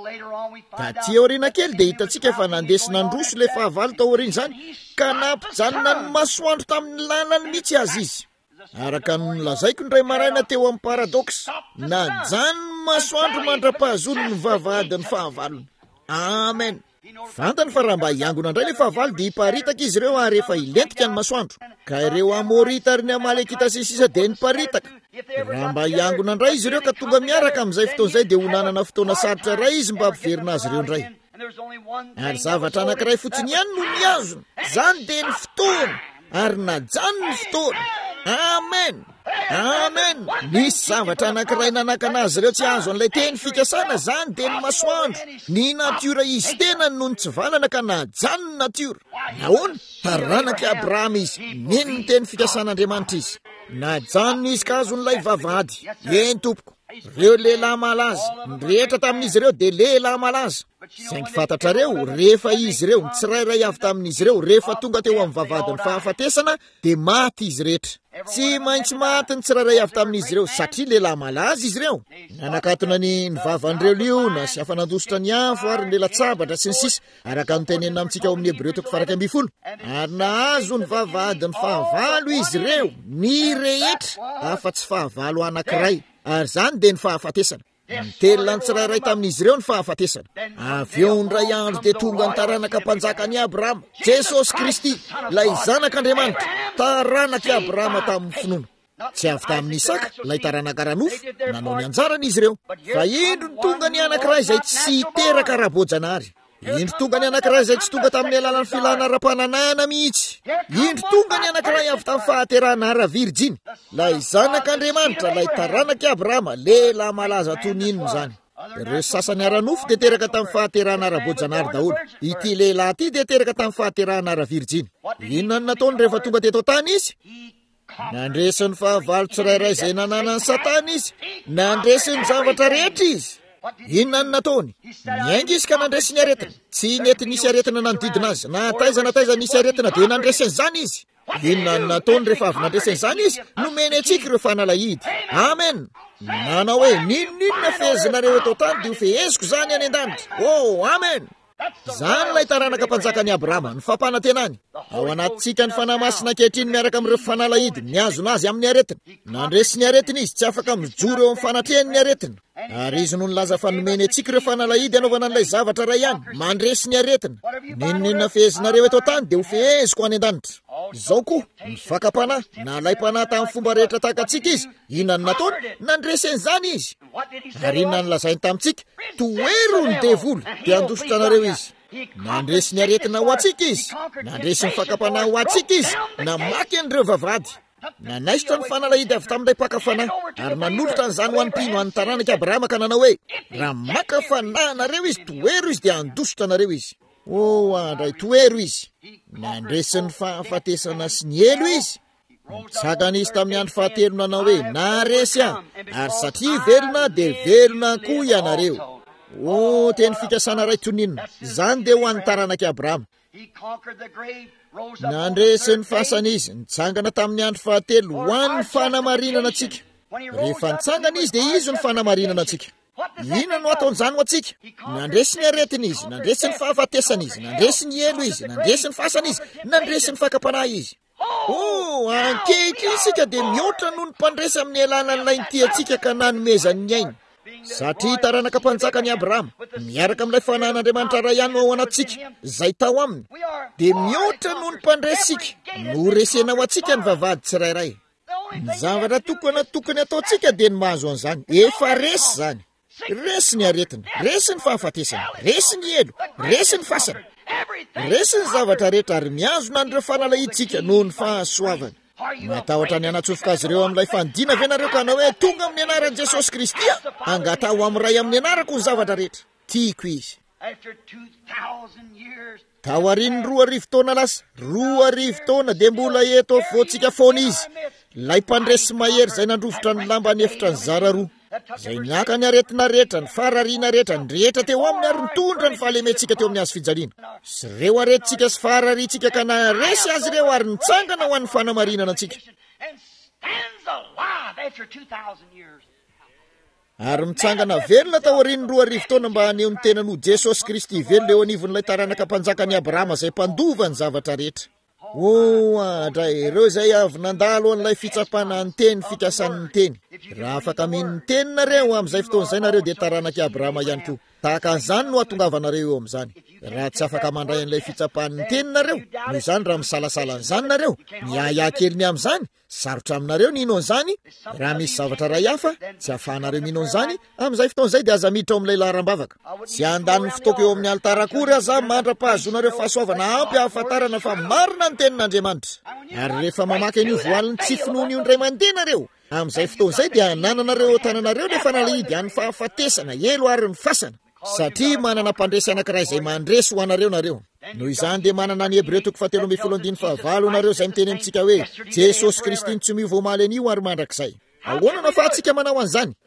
Taty aoriana kely dia hitantsika fa nandesy nandroso ilay fahavalo tao aoriana izany ka nampijanona ny masoandro tamin'ny lalany mihitsy azy izy. Araka ny lazaiko ny ray maraina teo amin'ny paradoxa, najanony masoandro mandra-pahazolo ny vavahadiny fahavalony. Amen. Fantany fa raha mba hiangona indray ilay fahavalo dia hiparitaka izy ireo ary efa hilentika ny masoandro. Ka ireo Amorita ary ny Amalekita sy ny sisa dia niparitaka. Raha mba hiangona indray izy ireo ka tonga miaraka amin'izay fotoana izay dia ho nanana fotoana sarotra ray izy mba hampiverina azy ireo indray. Ary zavatra anankiray fotsiny ihany no niazony, zany dia ny fotoana, ary najany ny fotoana. Amen. Amen. Nisy zavatra anankiray nanakana azy ireo tsy azo an'ilay teny fikasana, zany dia ny masoandro. Ny natiora izy tena no nitsivalana ka najany ny natiora. Nahoana? Taranaka Abrahama izy, neny ny teny fikasan'Andriamanitra izy. Najany izy ka azon'ilay vavahady. Eny tompoko. reo lehilahy malaza rehetra tamin'izy ireo de lehilahy malaza saingy fantatrareo rehefa izy ireo ny tsirairay avy tamin'izy ireo rehefa tonga teo amin'ny vavadiny fahafatesana de maty izy rehetra tsy maintsy maty ny tsirairay avy tamin'izy ireo satria lehilahy malaza izy ireo nanakatona ny ny vavan'ireo liona sy afanandositra ny afo ary ny lelatsabatra sy ny sisa araka notenenina amintsika ao amin'ny Hebreo toko farak amby folo ary nahazo ny vavadiny fahavalo izy ireo ny rehetra afa-tsy fahavalo anankiray ary zany de ny fahafatesana nitelona ny tsirairay tamin'izy ireo ny fahafatesana avy eo ndray andro de tonga ny taranaka mpanjakany Abrahama Jesosy Kristy lay zanak'Andriamanitra taranak'i Abrahama tamin'ny finoana tsy avy tamin'ny Isaka lay taranaka ranofo nanao ny anjarany izy ireo fa indro ny tonga ny anankiray izay tsy teraka raha-boajanahary indro tonga ny anankiray izay tsy tonga tamin'ny alalan'ny filana ara-pananana mihitsy indro tonga ny anankiray avy tamin'ny fahaterana ara-virjiny lay zanak'Andriamanitra lay taranak'i Abrahama lehilahy malaza toninony zany ireo sasany ara-nofo de teraka tamin'ny fahaterana ara-boajanahary daholo ity lehilahy ity de teraka tamin'ny fahaterana ara-virjiny inona ny nataony rehefa tonga teto tany izy nandresiny fahavalo tsirairay izay nananany Satana izy nandresiny zavatra rehetra izy inona ny nataony miainga izy ka nandresy ny aretina tsy nety nisy aretina nanodidina azy na taiza na taiza nisy aretina de nandresiny zany izy inona ny nataony rehefa avy nandresiny zany izy nomeny antsika ireo fanalahidy amen nanao hoe ninonninona fehezinareo eto tany de ho feheziko zany any an-danitra oh amen zany lay taranaka mpanjakany Abrahama ny fampanantenany ao anatintsika ny fanahy masina ankehitriny miaraka amin'ireo fanalahidy niazona azy amin'ny aretina nandresy ny aretina izy tsy afaka mijoro eo amin'ny fanatrehany ny aretina ary izy no nilaza fa nomeny antsika ireo fanalahidy anaovana an'ilay zavatra ray ihany mandresy ny aretina ninonninona fehezinareo eto tany de ho feheziko any an-danitra zao koa ny fakapanahy na lay-panahy tamin'ny fomba rehetra takantsika izy inona ny nataony nandresen'izany izy ary inona ny lazainy tamintsika toero ny devoly de andositra anareo izy nandresy ny aretina ho atsika izy nandresy ny fakapanahy ho atsika izy namaky an'ireo vavady nanaisitra ny fanalahidy avy tamin'ilay mpakafanahy ary nanolotra n'izany ho an'mpino an'ny taranak'i Abrahama ka nanao hoe raha maka fanahy nareo izy toero izy de andositra nareo izy oh andray toero izy nandresy ny fahafatesana sy ny elo izy nitsakana izy tamin'ny andro fahatelo nanao hoe naresy aho ary satria velona de velona koa ianareo oh teny fikasana ray toninona zany de ho an'ny taranak'i Abrahama nandresy ny fasana izy nitsangana tamin'ny andro fahatelo ho an'ny fanamarinana atsika rehefa nitsangana izy de izy ny fanamarinana atsika inona no ataon'izany ho atsika nandresy ny aretina izy nandresy ny fahafatesana izy nandresy ny elo izy nandresy ny fasana izy nandresy ny fakapanahy izy oh ankehitriny isika de mihoatra noho ny mpandresy amin'ny alalan'ilay nity atsika ka nanomezany ny aina satria taranaka mpanjakany Abrahama miaraka amin'ilay fanan'Andriamanitra ray ihany ao anatsika zay tao aminy de mihoatra noho ny mpandresika no resena ho atsika ny vavady tsirairay ny zavatra tokony tokony ataontsika de ny mahazo an'izany efa resy zany resy ny aretina resy ny fahafatesana resy ny elo resy ny fasana resy ny zavatra rehetra ary miazona an'ireo fanalahiditsika noho ny fahasoavany matahotra ny anatsofoka azy ireo amin'ilay fandina ve nareo ka na hoe tonga amin'ny anaran'i Jesosy Kristy angatao amin'ny ray amin'ny anarako ny zavatra rehetra tiako izy tao ariny roa arivo taona lasa roa arivo taona de mbola eto fotsika foana izy lay mpandresy mahery zay nandrovotra ny lamba ny efitra ny zara roa zay niaka ny aretina rehetra ny farariana rehetra ny rehetra teo aminy ary nitondra ny fahalementsika teo amin'ny azo fijaliana sy reo aretintsika sy fararitsika ka naresy azy ireo ary nitsangana ho an'ny fanamarinana antsika ary mitsangana velona tao ariny roa arivo taona mba haneo ny tenan'o Jesosy Kristy velona eo anivon'ilay taranaka mpanjakany Abrahama zay mpandova ny zavatra rehetra oh andray ireo zay avy nandalo an'ilay fitsapana ny teny fikasan'ny teny raha afaka min'ny teninareo amin'izay fotoan'izay nareo de taranak'i Abrahama ihany koa tahaka an'izany no atongavanareo eo amin'izany raha tsy afaka mandray an'ilay fitsapan'ny teninareo noho izany raha misalasala an'izany nareo miaya kely ny amin'izany sarotra aminareo nino an'izany raha misy zavatra ray hafa tsy ahafahanareo mino an'izany amin'izay fotoan'izay de aza miditra ao amin'ilay laharam-bavaka tsy andany fotoako eo amin'ny alitara akory aza mandra-pahazonareo fahasoavana ampy ahafantarana fa marina ny tenin'Andriamanitra ary rehefa mamaky an'io voaliny tsy finoany io ndray mandeha nareo amin'izay fotoan'izay dia nananareo tananareo nefa nalidy any fahafatesana elo ary ny fasana satria manana mpandresy anankiray izay mandresy ho anareo nareo noho izany de manana ny Hebreo toko fahatelo amby folo andiny fahavalo nareo izay miteny amintsika hoe Jesosy Kristy tsy miovaomaly an'io ary mandrakizay ahoana no ahafahantsika manao an'izany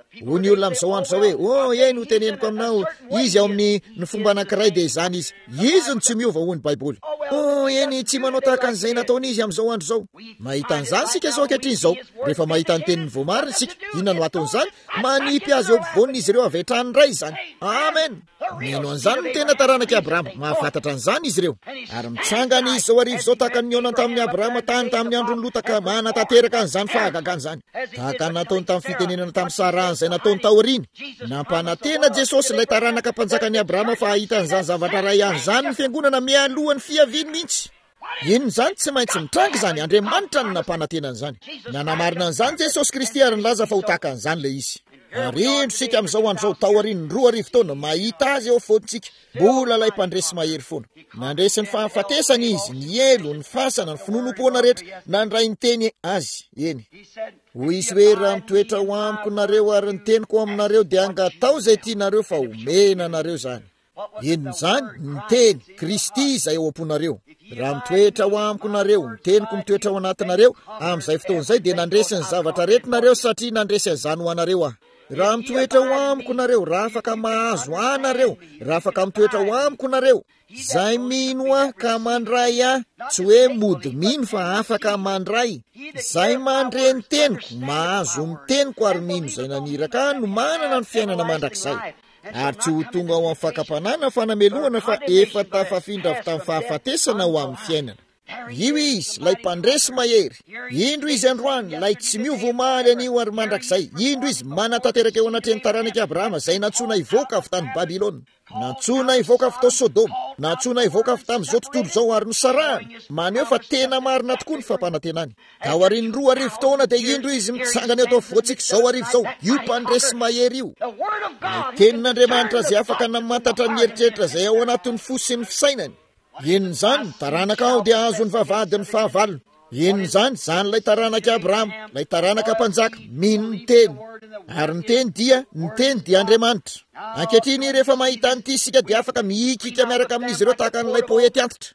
ho ny olona amin'izao andro zao hoe o e no teneniko aminao izy ao amin'ny ny fomba anankiray dia izany izy izy ny tsy miova ho ny baiboly o eny tsy manao tahaka an'izay nataony izy amin'izao andro zao mahita an'izany sika zao ankehitriny izao rehefa mahita ny teniny voamarina sika inona no ataon'izany manipy azy eo ampovoan'izy ireo avy hatrany ray izany amen mino an'izany no tena taranak'i Abrahama mahafantatra an'izany izy ireo ary mitsangana izy zao arivo zao tahaka ny niona tamin'ny Abrahama tany tamin'ny androny lotaka manatanteraka an'izany fahagagana zany tahaka nataony tamin'ny fitenenana tamin'ny Sara izay nataony taoriny nampanantena Jesosy ilay taranaka mpanjakan'i Abrahama fa ahita an'izany zavatra ray an'izany ny fiangonana mialohan'ny fiaviany mihitsy ino zany tsy maintsy mitranga izany Andriamanitra no nampanantena an'izany nanamarina an'izany Jesosy Kristy ary nilaza fa ho tahaka an'izany le izy arindro sika amin'izao andro zao taoriny roa arivo taona mahita azy eo fotsika mbola lay mpandresy mahery foana nandresy ny fahafatesana izy ny elo ny fasana ny finonom-poana rehetra nandray ny teny azy eny hoy izy hoe raha mitoetra ho amiko nareo ary ny teniko aminareo dia angatao zay tianareo fa omena nareo zany ino zany ny teny Kristy izay eo am-ponareo raha mitoetra ho amiko nareo ny teniko mitoetra ho anatinareo amin'izay fotoan'izay dia nandresy ny zavatra retinareo satria nandresy an'izany ho anareo ah raha mitoetra ho amiko nareo raha afaka mahazo anareo raha afaka mitoetra ho amiko nareo zay mino ah ka mandray ah tsy hoe mody mino fa afaka mandray zay mandre ny teniko mahazo ny teniko ary mino zay naniraka no manana ny fiainana mandrakizay ary tsy ho tonga ao amin'ny fakapanana fanamelohana fa efa tafafindra avy tamin'ny fahafatesana ho amin'ny fiainana io izy lay mpandresy mahery indro izy androany lay tsy miova omaly anio ary mandrakizay indro izy manatanteraka eo anatreny taranak'i Abrahama zay nantsona hivoaka avy tany Babilôna nantsona hivoaka avy tao Sodoma nantsona hivoaka avy tamin'izao tontolo zao ary nosarahana maneho fa tena marina tokoa ny fampanantenany ao ariny roa arivo taona dia indro izy mitsangana eto avoantsika zao arivo zao io mpandresy mahery io tenin'Andriamanitra zay afaka namantatra ny eritreritra zay ao anatin'ny fo sy ny fisainany ino zany taranaka ao dia azo ny vavady ny fahavalony ino zany zany lay taranak'i Abrahama lay taranaka mpanjaka mino ny teny ary ny teny dia ny teny dia Andriamanitra ankehitriny rehefa mahita an'ity isika dia afaka miikika miaraka amin'izy ireo tahaka n'ilay poety antitra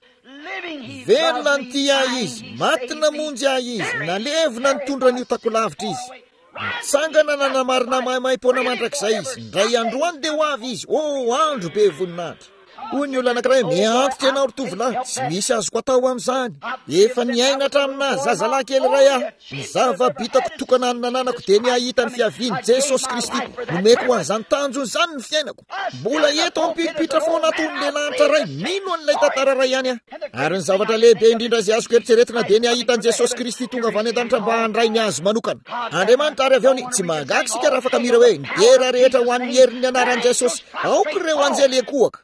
velona ny ty ah izy maty namonjy ah izy nalevina nitondra n'io takolavitra izy mitsangana nanamarina mahimaimpona mandrakizay izy ndray androany dia ho avy izy o andro be voninahitra hoy ny olona anankiray miantitra ianao ry tovolahy tsy misy azoko atao amin'izany efa niaina hatraminà zazalahy kely ray aho ny zava-bitako tokana ny nananako dia ny ahita ny fiaviany Jesosy Kristy nomeko ho an'izany tanjony zany ny fiainako mbola eto ampilipitra foana aton'le lanitra ray mino an'ilay tantara ray ihany ah ary ny zavatra lehibe indrindra izay azoko eritreretina dia ny ahita ny Jesosy Kristy tonga avy any an-danitra mba handray ny azo manokana Andriamanitra ary avy ao ny tsy mahagaga sika raha afaka mira hoe ny dera rehetra ho an'ny herin'ny anaran'i Jesosy aoko ireo anjely ekoaka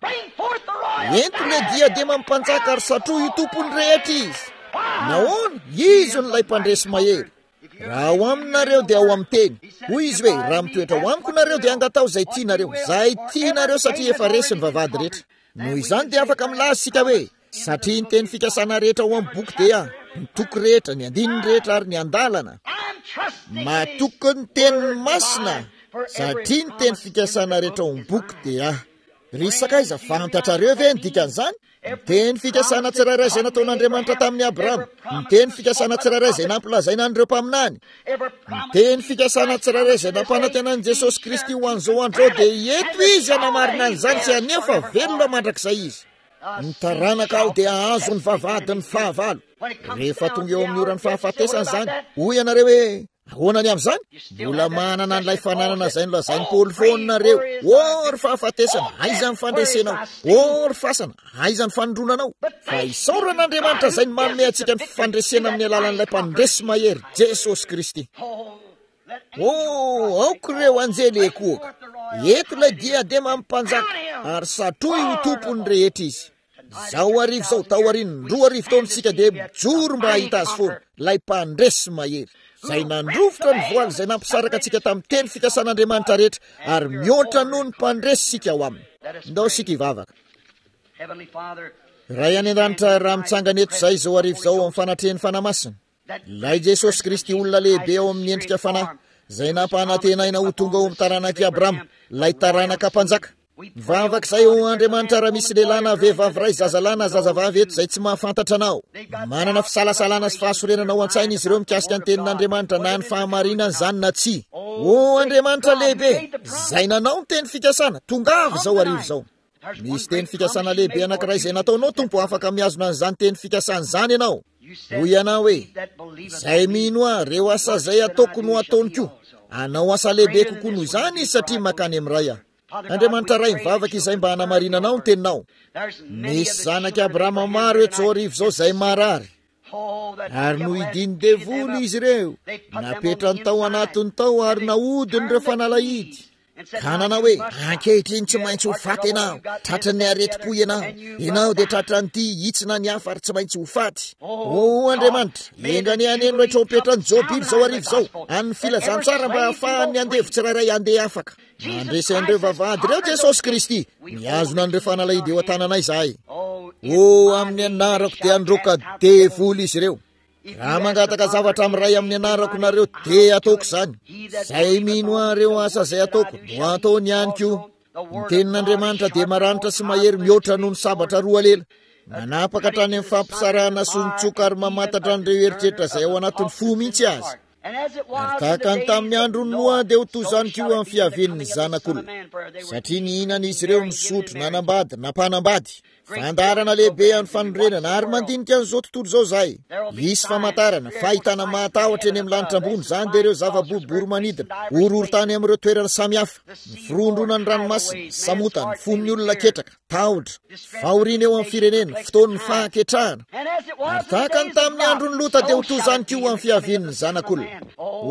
ento le diadema mpanjaka ary satroy io tompony rehetra izy nahoana izy nylay mpandresy mahery raha ao aminareo dia ao amin'ny teny hoy izy hoe raha mitoetra ho amiko nareo dia angatao zay tianareo zay tianareo satria efa resy ny vavady rehetra noho izany dia afaka milaza sika hoe satria ny teny fikasana rehetra ao amin'ny boky dia ny toky rehetra ny andininy rehetra ary ny andalana matoky ny teniny masina satria ny teny fikasana rehetra ao amin'ny boky dia risaka iza fantatrareo ve ny dikan'izany ny teny fikasana tsirairay izay nataon'Andriamanitra tamin'ny Abrahama ny teny fikasana tsirairay izay nampilazaina an'ireo mpaminany ny teny fikasana tsirairay izay nampanantenan'i Jesosy Kristy ho an'izao andro zao dia eto izy anamarina an'izany tsy anefa velona mandrakizay izy ny taranaka ao dia azo ny vavady ny fahavalo rehefa tonga eo amin'ny oran'ny fahafatesana izany hoy ianareo hoe ahoana ny amin'izany mbola manana an'ilay fananana izay nolazainy Paoly foanareo o ry fahafatesana aiza ny fandresenao o ry fasana aiza ny fanondronanao fa isaoran'Andriamanitra izay ny manome antsika ny fandresena amin'ny alalan'ilay mpandresy mahery Jesosy Kristy o aoko ireo anjely ekoaka eto ilay diadema mpanjaka ary satroy ho tompony rehetra izy zao arivo zao tao ariny roa arivo taontsika dia mijoro mba hahita azy foana lay mpandresy mahery zay nandrovotra ny voaly izay nampisaraka antsika tamin'ny teny fikasan'Andriamanitra rehetra ary mihoatra noho ny mpandresy sika ao aminy ndao sika hivavaka raha any an-danitra raha mitsangana eto izay zao arivo zao amin'ny fanatrehany fanamasina lay Jesosy Kristy olona lehibe ao amin'ny endrika fanahy zay nampanantenaina ho tonga ao amin'ny taranak'i Abrahama lay taranaka mpanjaka mivavaka izay o Andriamanitra raha misy lelana vehivavy ray zazalana zazavavy eto izay tsy mahafantatra anao, manana fisalasalana sy fahasorenana ao an-tsaina izy ireo mikasika ny tenin'Andriamanitra na ny fahamarinany zany na tsy. O Andriamanitra lehibe, zay nanao ny teny fikasana, tongava zao arivo zao. Misy teny fikasana lehibe anankiray izay nataonao Tompo, afaka miazona an'izany teny fikasana zany ianao. Hoy ianao hoe, zay mino aho, reo asa zay ataoko no ataony koa. Anao asa lehibe kokoa noho izany izy satria makany amin'ray aho. Andriamanitra ray mivavaka izay mba hanamarinanao ny teninao. Misy zanaky Abrahama maro eto zao arivo zao zay marary, ary no idiny devoly izy ireo, napetra ny tao anatin'ny tao ary naodiny ireo fanalahidy. Ka nanao hoe, ankehitriny tsy maintsy ho faty ianao, tratran'ny areti-po ianao, ianao dia tratran'ity hitsina ny hafa ary tsy maintsy ho faty. O Andriamanitra, engany aneno rehetra ho petrany Jobily zao arivo zao, an'ny filazantsara mba ahafahany andevo tsirairay andeha afaka. Mandresy an'ireo vavahady ireo Jesosy Kristy, miazona an'ireo fanalahidy eo an-tananay izahay. O amin'ny anarako dia androka devoly izy ireo. Raha mangataka zavatra amin'ray amin'ny anarako nareo dia ataoko izany. Zay mino areo asa zay ataoko no ataony ihany koa. Ny tenin'Andriamanitra dia maranitra sy mahery mihoatra noho ny sabatra roa lela, manapaka hatrany amin'ny fampisarahana sy mitsoka ary mamantatra an'ireo heritreritra izay ao anatin'ny fo mihitsy azy. Ary tahaka ny tamin'ny androny Noa dia ho toy izany koa amin'ny fiavian'ny zanak'olona, satria nihinana izy ireo nisotro nanambady nampanambady. Fandarana lehibe amin'ny fanorenana ary mandinika an'izao tontolo izao zay. Hisy famantarana, fahitana matahotra eny amin'ny lanitra ambony, zany dia ireo zava-boribory manidina, horohorontany amin'ireo toerana samihafa, ny firondrona ny ranomasina, samotana, fon'ny olona ketraka, tahotra, fahoriana eo amin'ny firenena, fotoan'ny fahaketrahana. Ary tahaka ny tamin'ny andron'ny Lota dia ho toy izany koa amin'ny fiavian'ny zanak'olona.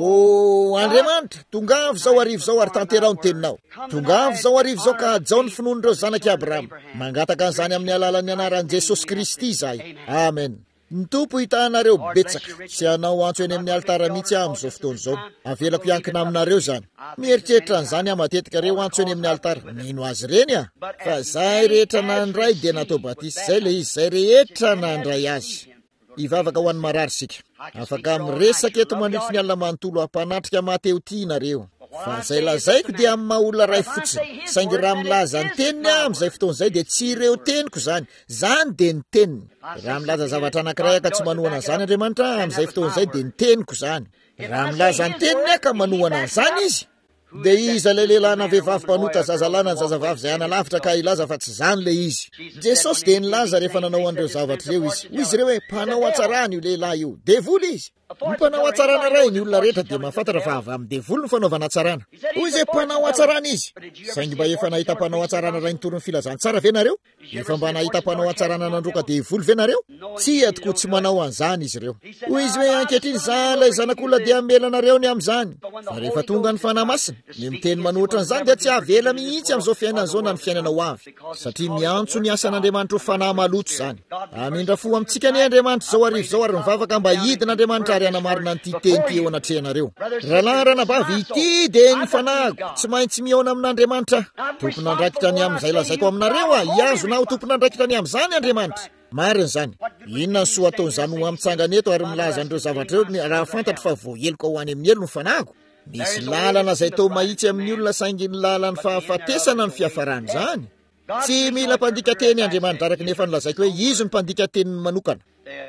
O Andriamanitra, tongava zao arivo zao ary tanterao ny teninao. Tongava zao arivo zao ka hajao ny finoan'ireo zanaky Abrahama. Mangataka an'izany amin'ny alalan'ny anaran'i Jesosy Kristy izahay. Amen. Ny Tompo hitanareo betsaka, sy anao antso eny amin'ny altara mihitsy amin'izao fotoana izao. Avelako iankina aminareo zany. Mieritreritra an'izany matetika reo antso eny amin'ny altara. Nino azy reny a? Fa zay rehetra nandray dia natao batisy, zay le izy, zay rehetra nandray azy. Ivavaka ho an'ny marary sika. Afaka miresaka eto mandritry ny alina manontolo hampanatrika mateo tia nareo. Fa zay lazaiko dia amin'ny maha-olona ray fotsiny, saingy raha milaza ny teniny amin'izay fotoan'izay dia tsy ireo teniko zany, zany dia ny teniny. Raha milaza zavatra anankiray aka tsy manohana zany Andriamanitra amin'izay fotoan'izay dia ny teniko zany. Raha milaza ny teniny aka manohana zany izy, dia iza le lelana vehivavy mpanota zazalana ny zazavavy zay analavitra ka ilaza fa tsy zany le izy. Jesosy dia nilaza rehefa nanao an'ireo zavatra ireo izy. Hoy izy ireo hoe mpanao atsarany io lehilahy io, devoly izy. Ny mpanao atsarana ray ny olona rehetra dia mahafantatra fa avy amin'ny devoly ny fanaovana atsarana. Hoy izay mpanao atsarana izy. Saingy mba efa nahita mpanao atsarana ray nitorony filazantsara ve nareo? Efa mba nahita mpanao atsarana nandroka devoly ve nareo? Tsy atoko tsy manao an'izany izy ireo. Hoy izy hoe ankehitriny zany lay zanak'olona dia amela nareo ny amin'izany. Fa rehefa tonga ny fanahy masina, ny miteny manohitra an'izany dia tsy avela mihitsy amin'izao fiainana izao na ny fiainana ho avy, satria miantso ny asan'Andriamanitra ho fanahy maloto zany. Amindra fo amintsika ny Andriamanitra zao arivo zao ary mivavaka mba hidin'Andriamanitra ary hanamarina ny titenty eo anatrehanareo. Raha ranabavy ity dia ny fanahyko, tsy maintsy mihaona amin'Andriamanitra. Tompona andraikitra ny amin'izay lazaiko aminareo a, hiazo na ho tompona andraikitra ny amin'izany Andriamanitra. Marina zany. Inona ny soa ataon'izany ho amitsangana eto ary milaza an'ireo zavatra eo raha fantatra fa voaheloka ho any amin'ny elo ny fanahiko? Misy lalana izay tao mahitsy amin'ny olona saingy ny lalan'ny fahafatesana ny fiafarany zany. Tsy mila mpandika teny Andriamanitra araka nefa nolazaiko hoe izy ny mpandika teniny manokana.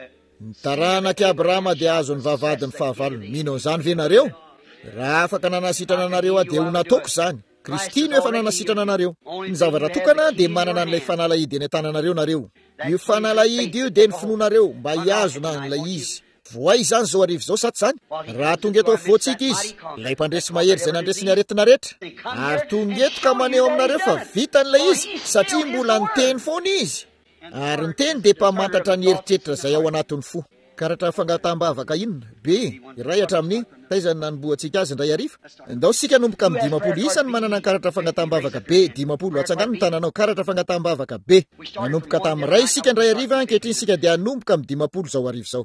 Ny taranaky Abrahama dia azo ny vavadiny fahavalony. Mino an'izany ve nareo? Raha afaka nanasitrana anareo a dia ho nataoko zany. Kristy no efa nanasitrana anareo. Ny zavatra tokana dia manana an'ilay fanalahidy eny an-tananareo nareo. Io fanalahidy io dia ny finoanareo mba hiazona an'ilay izy. Voay izany zao arivo zao saty zany. Raha tonga eto voatsika izy, ilay mpandresy mahery izay nandresy ny aretina rehetra, ary tonga eto ka maneho aminareo fa vita n'ilay izy, satria mbola ny teny foana izy. Ary ny teny dia mpamantatra ny heritreritra izay ao anatin'ny fo. Karatra fangatambavaka inona? Be, iray hatramin'ny taizany nanomboantsika azy indray ariva. Ndao sika nomboka amin'ny dimapolo isany manana ny karatra fangatambavaka be, dimapolo atsangano ny tananao karatra fangatambavaka be. Nanomboka tamin'ny ray sika indray ariva, ankehitriny sika dia hanomboka amin'ny dimapolo zao arivo zao.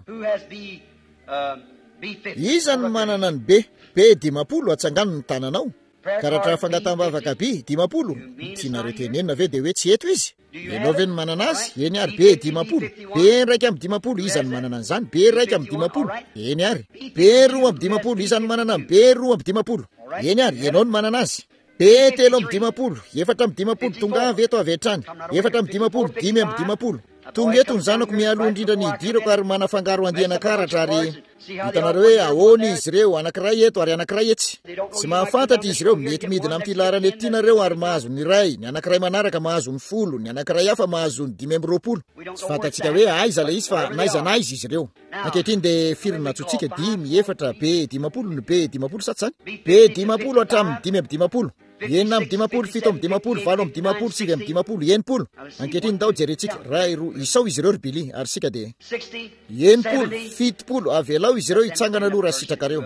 Izany manana ny be, be dimapolo atsangano ny tananao. Karatra fangatambavaka be, dimapolo. Tsy nareo tenenina ve dia hoe tsy eto izy? Ianao ve ny manana azy? Eny ary, be dimapolo. Be raika amin'ny dimapolo, izany manana an'izany. Be raika amin'ny dimapolo. Eny ary. Be roa amin'ny dimapolo, izany manana. Be roa amin'ny dimapolo. Eny ary, ianao ny manana azy. be telo amby dimapolo, efatra amby dimapolo, tonga avy eto avy hatrany, efatra amby dimapolo, dimy amby dimapolo. Tonga eto ny zanako mialoha indrindra ny idirako ary manafangaro andiana-karatra ary hitanareo hoe ahoana izy ireo, anankiray eto ary anankiray etsy. Tsy mahafantatra izy ireo mety midina amin'ny larany ety nareo ary mahazo ny iray, ny anankiray manaraka mahazo ny folo, ny anankiray hafa mahazo ny dimy amby roapolo. Tsy fantatsika hoe aiza le izy fa naiza naiza izy ireo. Ankehitriny de firina tsotsika dimy, efatra, be dimapolo ny be dimapolo satsany. Be dimapolo hatramin'ny dimy amby dimapolo. Enina amby dimapolo, fito amby dimapolo, valo amby dimapolo, sivy amby dimapolo, enimpolo. Ankehitriny dao jerentsika ray roa isao izy ireo ry bily ary sika de enimpolo, fitopolo avelao izy ireo hitsangana aloha raha sitrakareo.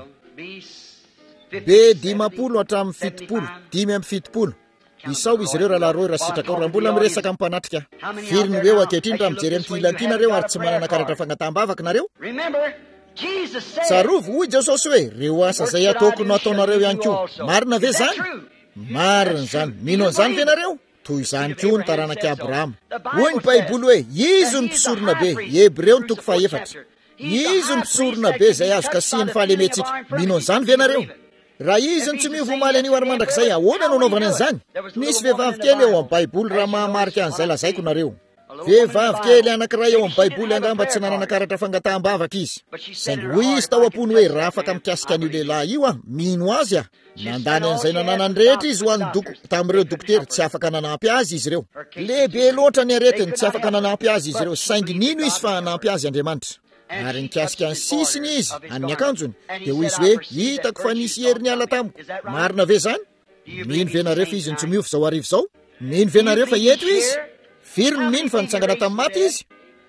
Be dimapolo hatramin'ny fitopolo, dimy amby fitopolo. Isao izy ireo raha laroy raha sitraka raha mbola miresaka mipanatrika. Firy ny eo ankehitriny raha mijery amin'ny tilantinareo ary tsy manana karatra fangataham-bavaka nareo. Tsarovo hoy Jesosy hoe reo asa izay ataoko no ataonareo ihany koa. Marina ve zany? Marina zany. Mino an'izany ve nareo? Toy izany koa ny taranaki Abrahama. Hoy ny Baiboly hoe izy ny mpisorona be, Hebreo ny toko fahaefatra. Izy ny mpisorona be izay azo kasihany fahalemetsika. Mino an'izany ve nareo? Raha izy ny tsy miovo maly anio ary mandrakizay ahoana no anaovana an'izany? Nisy vehivavy kely eo amin'ny Baiboly raha mahamarika an'izay lazaiko nareo. Vehivavy kely anankiray eo amin'ny Baiboly angamba tsy nanana karatra fangataham-bavaka izy. Saingy hoy izy tao am-pony hoe raha afaka mikasika an'io lehilahy io ah, mino azy ah. Nandany an'izay nananany rehetra izy ho an'ny doko tamin'ireo dokotera tsy afaka nanampy azy izy ireo. Lehibe loatra ny aretiny tsy afaka nanampy azy izy ireo. Saingy nino izy fa nampy azy Andriamanitra. Ary nikasika ny sisiny izy amin'ny akanjony dia hoy izy hoe hitako fa nisy hery niala tamiko. Marina ve zany? Mino ve nareo fa izy ny tsy miofo zao arivo zao? Mino ve nareo fa eto izy? Firy ny mino fa nitsangana tamin'ny maty izy?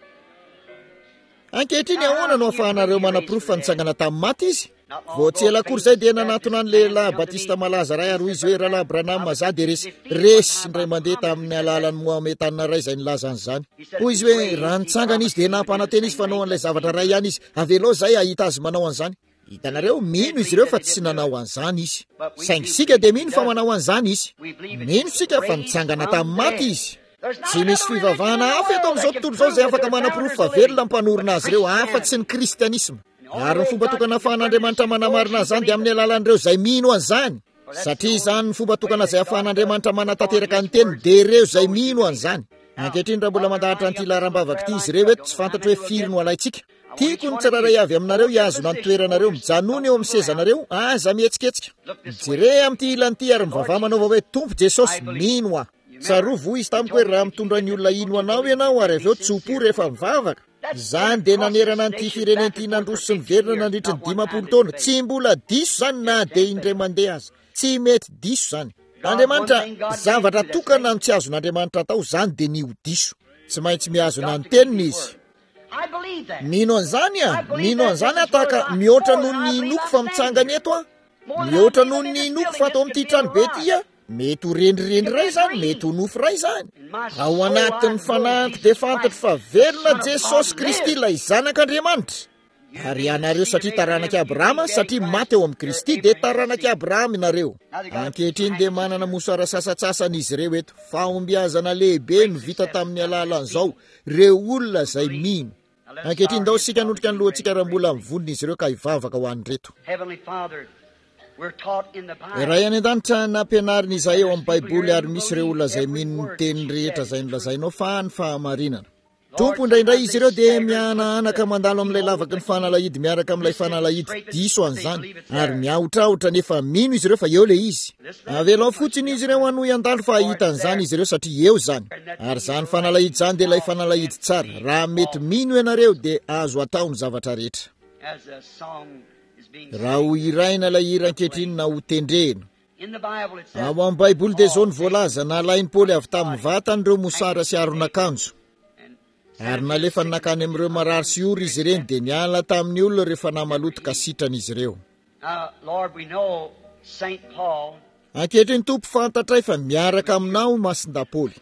Ankehitriny ahoana no ahafahanareo manaprofo fa nitsangana tamin'ny maty izy? Vao tsy ela akory zay dia nanatona ny lehilahy Batista malaza ray ary izy hoe rahalahy Branham maza dia resy resy indray mandeha tamin'ny alalan'ny Mohametanina ray izay nilaza an'izany. Hoy izy hoe raha nitsangana izy dia nampanantena izy fanao an'ilay zavatra ray ihany izy. Avelao zay ahita azy manao an'izany. Hitanareo mino izy ireo fa tsy nanao an'izany izy. Saingy sika dia mino fa manao an'izany izy. Mino sika fa nitsangana tamin'ny maty izy. Tsy misy fivavahana hafa eto amin'izao tontolo izao izay afaka manaprofo fa velona mpanorona azy ireo afa-tsy ny kristianisma. Ary ny fomba tokana ahafahan'Andriamanitra manamarina zany dia amin'ny alalan'ireo izay mino an'izany. Satria izany ny fomba tokana izay ahafahan'Andriamanitra manatanteraka ny teniny dia ireo izay mino an'izany. Ankehitriny raha mbola mandahatra ny laharam-bavaka ity izy ireo eto tsy fantatra hoe firy no alaitsika. Tiako ny tsiraray avy aminareo hiazona ny toeranareo mijanony eo amin'ny sezanareo aza mihetsiketsika. Jere amin'ity ilan'ity ary mivavah manao hoe Tompo Jesosy mino aho. Tsarovo izy tamiko hoe raha mitondra ny olona ino anao ianao ary avy eo tsy ho rehefa mivavaka. Zany dia nanerana n'ity firenena ity nandroso sy niverina nandritra ny dimapolo taona. Tsy mbola diso zany na dia indray mandeha aza. Tsy mety diso zany. Andriamanitra zavatra tokana no tsy azon'Andriamanitra atao zany dia ny ho diso. Tsy maintsy miazona ny teniny izy. Mino an'izany ah, mino an'izany ataka mihoatra noho ny noko fa mitsangana eto ah. Mihoatra noho ny noko fa atao amin'ity trano be ity ah. Mety ho rendrirendry ray zany, mety ho nofo ray zany. Ao anatin'ny fanahiko dia fantatra fa velona Jesosy Kristy ilay zanak'Andriamanitra. Ary ianareo satria taranaki Abrahama, satria maty eo amin'ny Kristy dia taranaki Abrahama ianareo. Ankehitriny dia manana mosara sasatsasany izy ireo eto. Fahombiazana lehibe no vita tamin'ny alalan'izao reo olona izay mino. Ankehitriny dao sika nodrika ny lohantsika raha mbola mivonona izy ireo ka hivavaka ho an'ny reto. Raha any an-danitra nampianarina izay eo amin'ny Baiboly ary misy ireo olona izay mino ny teny rehetra izay nolazainao fa ny fahamarinana. Tompo indraindray izy ireo dia miana-anaka mandalo amin'ilay lavaky ny fanalahidy miaraka amin'ilay fanalahidy diso an'izany ary miaotraotra nefa mino izy ireo fa eo le izy. Avelao fotsiny izy ireo hanohy andalo fa ahita an'izany izy ireo satria eo zany. Ary zany fanalahidy zany dia ilay fanalahidy tsara. Raha mety mino ianareo dia azo atao ny zavatra rehetra. Raha ho iraina ilay hira ankehitriny na ho tendrena. Ao amin'ny Baiboly dia izao ny voalaza nalainy Paoly avy tamin'ny vatany ireo mosara sy aron'akanjo. Ary nalefa nakany amin'ireo marary sy ora izy ireny dia niala tamin'ny olona rehefa namalotoka sitrana izy ireo. Ankehitriny Tompo fantatray fa miaraka aminao masinda Paoly.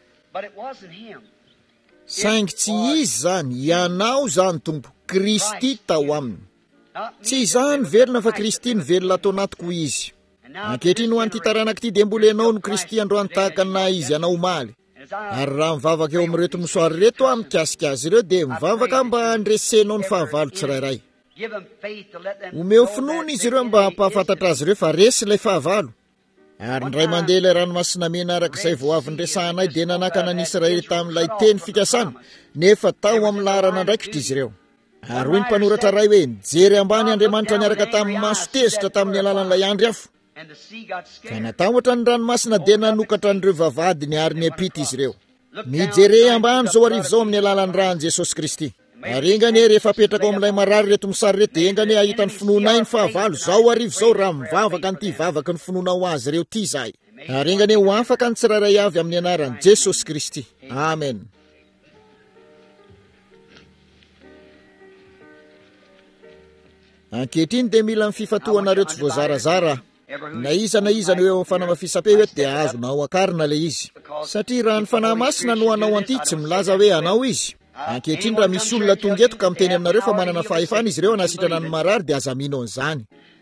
Saingy tsy izy zany, ianao zany Tompo, Kristy tao aminy. Tsy izany velona fa Kristy ny velona atao anatiko izy. Ankehitriny ho an'ity taranaka ity dia mbola ianao no Kristy androany tahaka na izy anao omaly. Ary raha mivavaka eo amin'ireto mosoary reto ah mikasika azy ireo dia mivavaka mba handresenao ny fahavalo tsirairay. Omeo finoana izy ireo mba hampahafantatra azy ireo fa resy ilay fahavalo. ary ndray mandeha ilay ranomasina mena arak'izay vao avy nyresahanay dia nanakana ny Israely tamin'ilay teny fikasana nefa tao amin'ny laharana ndraikitra izy ireo. Ary hoy ny mpanoratra ray hoe nijery ambany Andriamanitra niaraka tamin'ny maso tezitra tamin'ny alalan'ilay andry afo. Ka natahotra ny ranomasina dia nanokatra an'ireo vavadiny ary niampita izy ireo. Mijere ambany zao arivo zao amin'ny alalan'ny rany Jesosy Kristy. Ary engany rehefa apetraka ao amin'ilay marary reto misary reto dia engany ahita ny finoana ny fahavalo zao arivo zao raha mivavaka nyty vavaka ny finoana ho azy ireo ty zahay. Ary engany ho afaka ny tsirairay avy amin'ny anaran'i Jesosy Kristy. Amen. Ankehitriny dia mila mififatoanareo tsy voazarazara na iza na iza no eo fanamafisam-pe eto dia azo na ho akarina le izy, satria raha ny fanahy masina no anao anty tsy milaza hoe anao izy. Ankehitriny raha misy olona tonga eto ka miteny aminareo fa manana fahefana izy ireo anasitrana ny marary dia aza mino an'izany.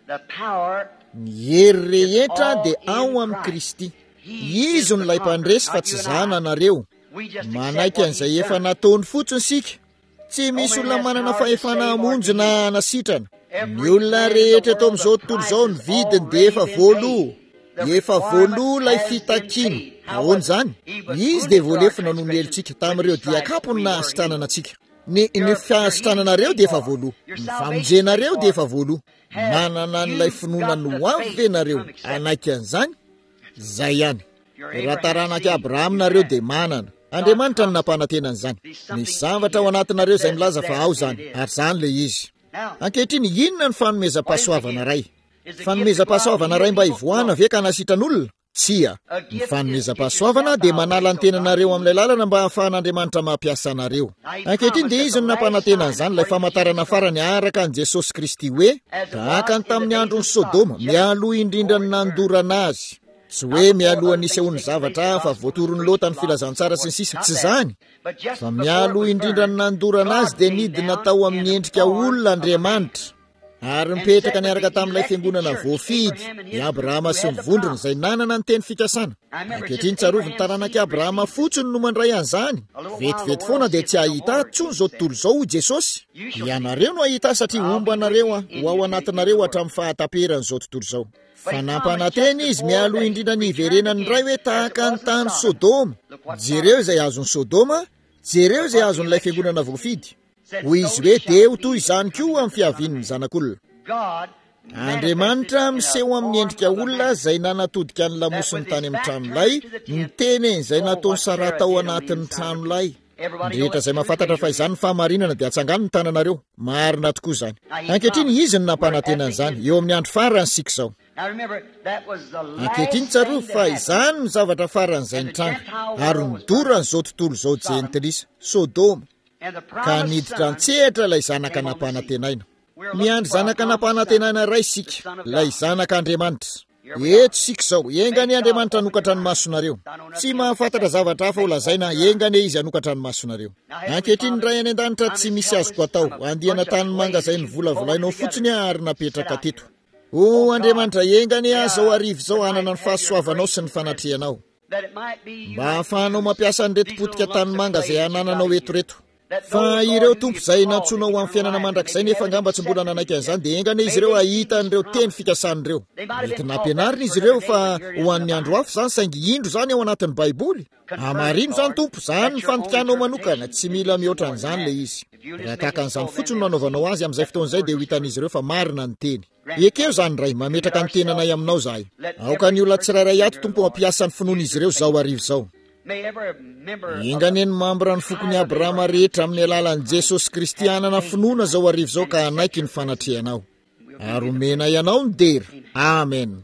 Ny hery rehetra dia ao amin'ny Kristy. Izy no lay mpandresy fa tsy zana anareo. Manaiky an'izay efa nataony fotsiny sika. Tsy misy olona manana fahefana hamonjy na anasitrana. Ny olona rehetra eto amin'izao tontolo izao ny vidiny dia efa voaloha. Efa voaloha lay fitakiana. Ahoana izany? Izy dia voalefina noho ny helintsika tamin'ireo diakapony na asitranana antsika. Ny ny fiasitrananareo dia efa voaloha. Ny famonjenareo dia efa voaloha. Manana n'ilay finoana no avy venareo. Anaiky an'izany, zay ihany. Raha taranaka Abrahaminareo dia manana. Andriamanitra no nampanantena an'izany. Misy zavatra ao anatinareo izay milaza fa ao zany, ary zany le izy. Ankehitriny inona ny fanomezam-pahasoavana ray? Fanomezam-pahasoavana ray mba hivoahana ve ka hanasitran'olona? Tsia. Ny fanomezam-pahasoavana dia manala ny tenanareo amin'ilay lalana mba hahafahan'Andriamanitra mampiasa anareo. Ankehitriny dia izy no nampanantena an'izany ilay famantarana farany araka an' Jesosy Kristy hoe tahaka ny tamin'ny andron'ny Sodoma, mialoha indrindra ny nandorana azy. Tsy hoe mialoha nisehoany zavatra fa voatorony lota ny filazantsara sy ny sisa, tsy zany. Fa mialoha indrindra ny nandorana azy dia nidina tao amin'ny endrika olona Andriamanitra. Ary mipetraka niaraka tamin'ilay fiangonana voafidy i Abrahama sy ny vondrony izay nanana ny teny fikasana. Ankehitriny tsarovy ny taranaki Abrahama fotsiny no mandray an'izany. Vetivety foana dia tsy ahita tsony izao tontolo izao Jesosy. Ianareo no ahita satria ombanareo ho ao anatinareo hatramin'ny fahataperan'izao tontolo izao. Fa nampanantena izy mialoha indrindra ny iverenany ray hoe tahaka ny tany Sodoma. Jereo izay azony Sodoma, jereo izay azon'ilay fiangonana voafidy. Hoy izy hoe dia ho toy izany koa amin'ny fiavian'ny zanak'olona. Andriamanitra miseho amin'ny endrika olona izay nanatodika ny lamosiny tany amin'ny tranolay, ny teneny izay nataony Sara tao anatin'ny tranolay. Ny rehetra izay mahafantatra fa izany ny fahamarinana dia atsangany ny tananareo. Marina tokoa izany. Ankehitriny izy no nampanantena an'izany eo amin'ny andro farany sika izao. Ankehitriny tsaroa fa izany ny zavatra faran'izay nitranga ary nidora n'izao tontolo izao jentilisa Sodoma. Ka niditra antsehatra ilay zanaka nampanantenaina. Miandry zanaka nampanantenaina ray sika, ilay zanaka Andriamanitra. Eto sika izao, engany Andriamanitra hanokatra ny masonareo. Tsy mahafantatra zavatra hafa ho lazaina, engany izy hanokatra ny masonareo. Ankehitriny ray any an-danitra tsy misy azoko atao, andiana tany manga izay ny volavolainao fotsiny ary napetraka teto. O Andriamanitra, engany azao arivo izao hanana ny fahasoavanao sy ny fanatrehanao. Mba hahafahanao mampiasa an'ireto potika tany manga izay hanananao etoreto. Fa ireo tompo izay nantsoina ho amin'ny fiainana mandrakizay nefa ngamba tsy mbola nanaiky an'izany dia engany izy ireo ahita an'ireo teny fikasan'ireo. Mety nampianarina izy ireo fa ho an'ny andro hafa izany saingy indro izany ao anatin'ny Baiboly. Amarino izany tompo, izany ny fandikanao manokana, tsy mila mihoatra an'izany le izy. Raha tahaka an'izany fotsiny no anaovanao azy amin'izay fotoan'izay dia ho hitan'izy ireo fa marina ny teny. Ekeo izany ray, mametraka ny tenanay aminao zahay. Aoka ny olona tsirairay ato tompo mampiasa ny finoan'izy ireo zao arivo zao. Engany ny mambra ny fokony Abrahama rehetra amin'ny alalan'i Jesosy Kristy hanana finoana zao arivo zao ka anaiky ny fanatrehanao. Ary omena ianao ny dera. Amen.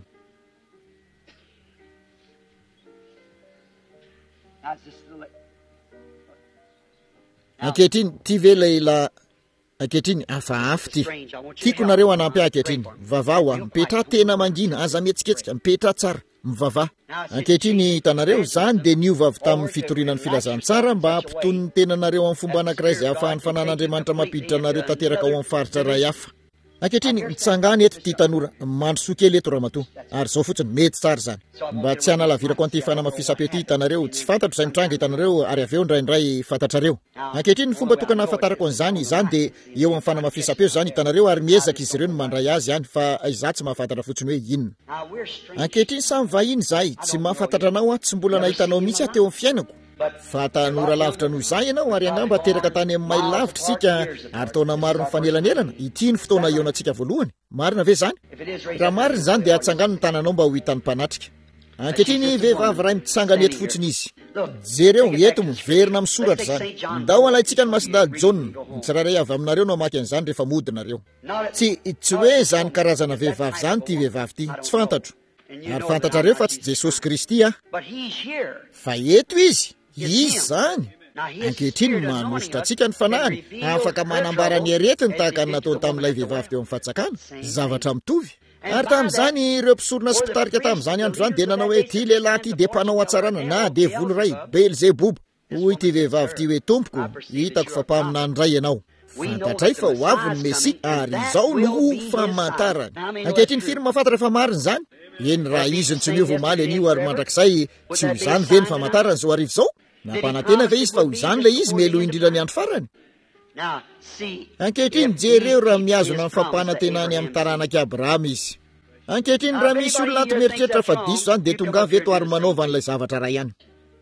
Ankehitriny ty ve lehilahy ankehitriny hafahafa ty. Tiako nareo hanampy ankehitriny. Vavaho mipetra tena mangina, aza mihetsiketsika, mipetra tsara, mivavaha. Ankehitriny hitanareo zany dia niova avy tamin'ny fitorinan'ny filazantsara mba hampitony ny tenanareo amin'ny fomba anankiray izay ahafahan'ny fanan'Andriamanitra mampiditra anareo tanteraka ao amin'ny faritra iray hafa. ankehitriny mitsangany eto ty tanora mandrosoa kely eto ramatoa ary zao fotsiny mety tsara zany mba tsy hanalavirako an'ity fanamafisapeo ty hitanareo tsy fantatro zay mitranga hitanareo ary aveo ndraindray fantatrareo ankehitriny ny fomba tokana hafantarako an'izany izany de eo amin'ny fanamafisapeo zany hitanareo ary miezaka izy ireo no mandray azy ihany fa izaho tsy mahafantatra fotsiny hoe inona ankehitriny samy vahiny zahay tsy mahafantatra anao a tsy mbola nahitanao mihitsy aho teo amin'ny fiainako fa tanora lavitra noho izay ianao ary angamba teraka tany amin'ny may lavitra sika ary taona maro ny fanelanelana ity ny fotoana ionantsika voalohany marina ve zany raha marina zany dia atsangano ny tananao mba ho hitan'ny mpanatrika ankehitriny vehivavy ray mitsangany eto fotsiny izy jereo eto miverina misoratra zany ndao alaitsika ny masindala jaune mitsiraray avy aminareo no amaky an'izany rehefa modinareo tsy tsy hoe zany karazana vehivavy zany ty vehivavy ty tsy fantatro ary fantatrareo fa tsy Jesosy Kristy ah fa eto izy izy zany ankehitriny manositra atsika ny fanahany afaka manambara ny aretiny tahaka ny nataony tamin'ilay vehivavy teo amin'ny fahatsakana zavatra mitovy ary tamin'izany ireo mpisorona sy mpitarika tamin'izany andro zany de nanao hoe ty lehilahy ty de mpanao atsarana na de volo ray Belzebub hoy ty vehivavy ty hoe tompoko hitako fa mpaminany ray ianao fantatray fa ho avy ny Mesia ary izao no famantarany ankehitriny firy mahafantatra fa mariny zany eny raha izy ny tsy miova maly anio ary mandrakizay tsy ho zany ve ny famantarany zao arivo zao nampanantena ve izy fa ho zany lay izy melo indrindra ny andro farany ankehitriny jereo raha miazona ny fampanantenany amin'ny taranaky Abrahama izy ankehitriny raha misy olona ato mieritreritra fa diso zany de tonga avy eto ary manaova an'ilay zavatra ray ihany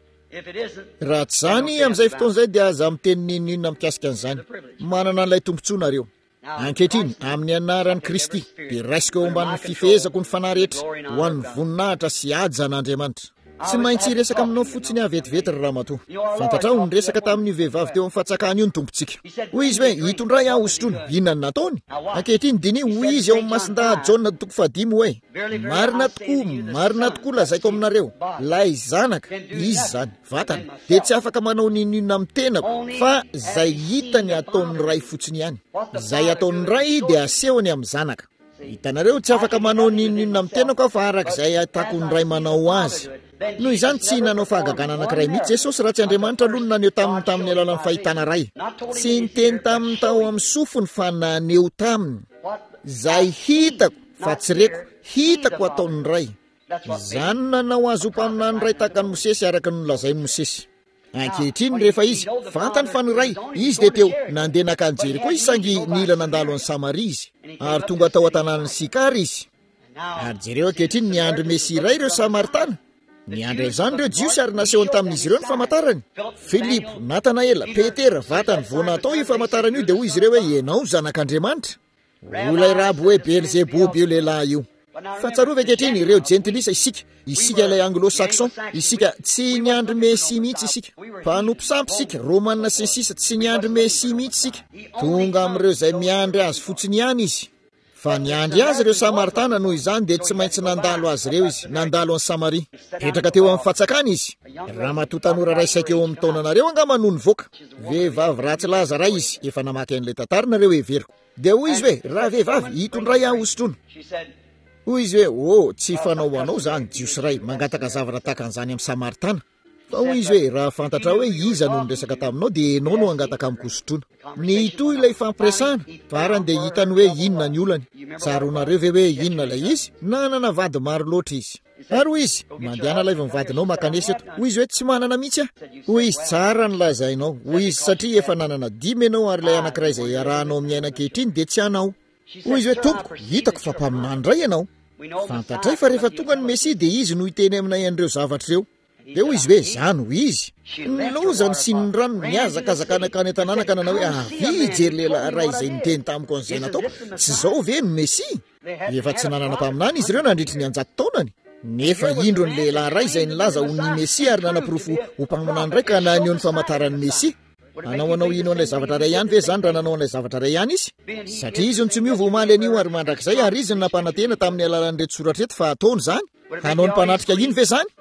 raha tsy zany amin'izay fotoana izay dia aza miteny ninninona mikasika an'izany manana an'ilay tompontsonareo ankehitriny amin'ny anaran'i Kristy de raisika eo ambanin'ny fifehezako ny fanahy rehetra ho an'ny voninahitra sy aja an'Andriamanitra tsy maintsy resaka aminao fotsiny avetivety ry ramatoa fantatrao ny resaka tamin'ny vehivavy teo amin'ny fahatsakana io ny tompontsika hoy izy hoe hitondray aho hosotrony inona ny nataony ankehitriny dini hoy izy eo amin'ny masindaha Jaune toko fadimy hoe marina tokoa marina tokoa lazaiko aminareo lay zanaka izy zany vatana de tsy afaka manao ninninona amin'ny tenako fa zay hitany ataon'ny ray fotsiny ihany zay ataon'ny ray de asehony amin'ny zanaka hitanareo tsy afaka manao ninninona amin'ny tenako fa arak'izay atako ny ray manao azy noho izany tsy nanao fahagagana anankiray mihitsy Jesosy raha tsy Andriamanitra aloha naneo taminy tamin'ny alalan'ny fahitana ray tsy niteny taminy tao amin'ny sofiny fa naneo taminy zay hitako fa tsy reko hitako ataon'ny ray zany nanao azy ho mpaminany ray tahaka ny Mosesy araka ny nolazain'ny Mosesy ankehitriny rehefa izy fantany fa ny ray izy de teo nandeha nakany Jeriko izy sangy nila nandalo any Samaria izy ary tonga tao an-tanàn'ny Sikary izy ary jereo ankehitriny ny andro Mesia ray ireo Samaritana ny andro izany ireo jiosy ary nasehony tamin'izy ireo ny famantarany Filipo, Natanaela, Petera vatany vao natao io famantarany io de hoy izy ireo hoe ianao zanak'Andriamanitra olay rabo hoe Belzebub io lehilahy io fa tsarova ankehitriny ireo jentilisa isika isika ilay anglo-saxon isika tsy ny andro Mesia mihitsy isika mpanompo sampy isika Romanina sy ny sisa tsy ny andro Mesia mihitsy isika tonga amin'ireo zay miandry azy fotsiny ihany izy fa niandry azy ireo Samaritana noho izany de tsy maintsy nandalo azy ireo izy nandalo any Samaria petraka teo amin'ny fahatsakana izy raha matoa tanora raisaka eo amin'ny taonanareo angamba noho nivoaka vehivavy ratsy laza ray izy efa namaky an'ilay tantaranareo everiko de hoy izy hoe raha vehivavy hitondray aho hosotrony hoy izy hoe o tsy fanao anao zany jiosy ray mangataka zavatra tahaka an'izany amin'ny Samaritana fa hoy izy hoe raha fantatra hoe iza no niresaka taminao de enao no hangataka amin'ny kosotrona ny toy ilay fampiresahana farany de hitany hoe inona ny olany tsaronareo ve hoe inona lay izy nanana vady maro loatra izy ary hoy izy mandehana laiva mivadinao makanesa eto hoy izy hoe tsy manana mihitsy ah hoy izy tsara ny lazainao hoy izy satria efa nanana dimy ianao ary ilay anankiray izay arahanao miaina ankehitriny de tsy anao hoy izy hoe tompoko hitako fa mpaminany ray ianao fantatray fa rehefa tonga ny Mesia de izy no hiteny aminay an'ireo zavatra ireo de hoy izy hoe zany ho izy nilozany sy ny rano niazakazakanakany an-tanàna ka nanao hoe avy jery lehilahy ray izay niteny tamiko an'izay natao tsy zao ve ny Mesia efa tsy nanana mpaminany izy ireo nandritry ny anjato taonany nefa indro ny lehilahy ray izay nilaza ho ny Mesia ary nanapirofo ho mpaminany ray ka naneo ny famantarany Mesia anao anao ino an'ilay zavatra ray ihany ve zany raha nanao an'ilay zavatra ray ihany izy satria izy ny tsy miova omaly an'io ary mandrakizay ary izy ny nampanantena tamin'ny alalan'ireto soratra reto fa ataony zany hanao ny mpanatrika ino ve zany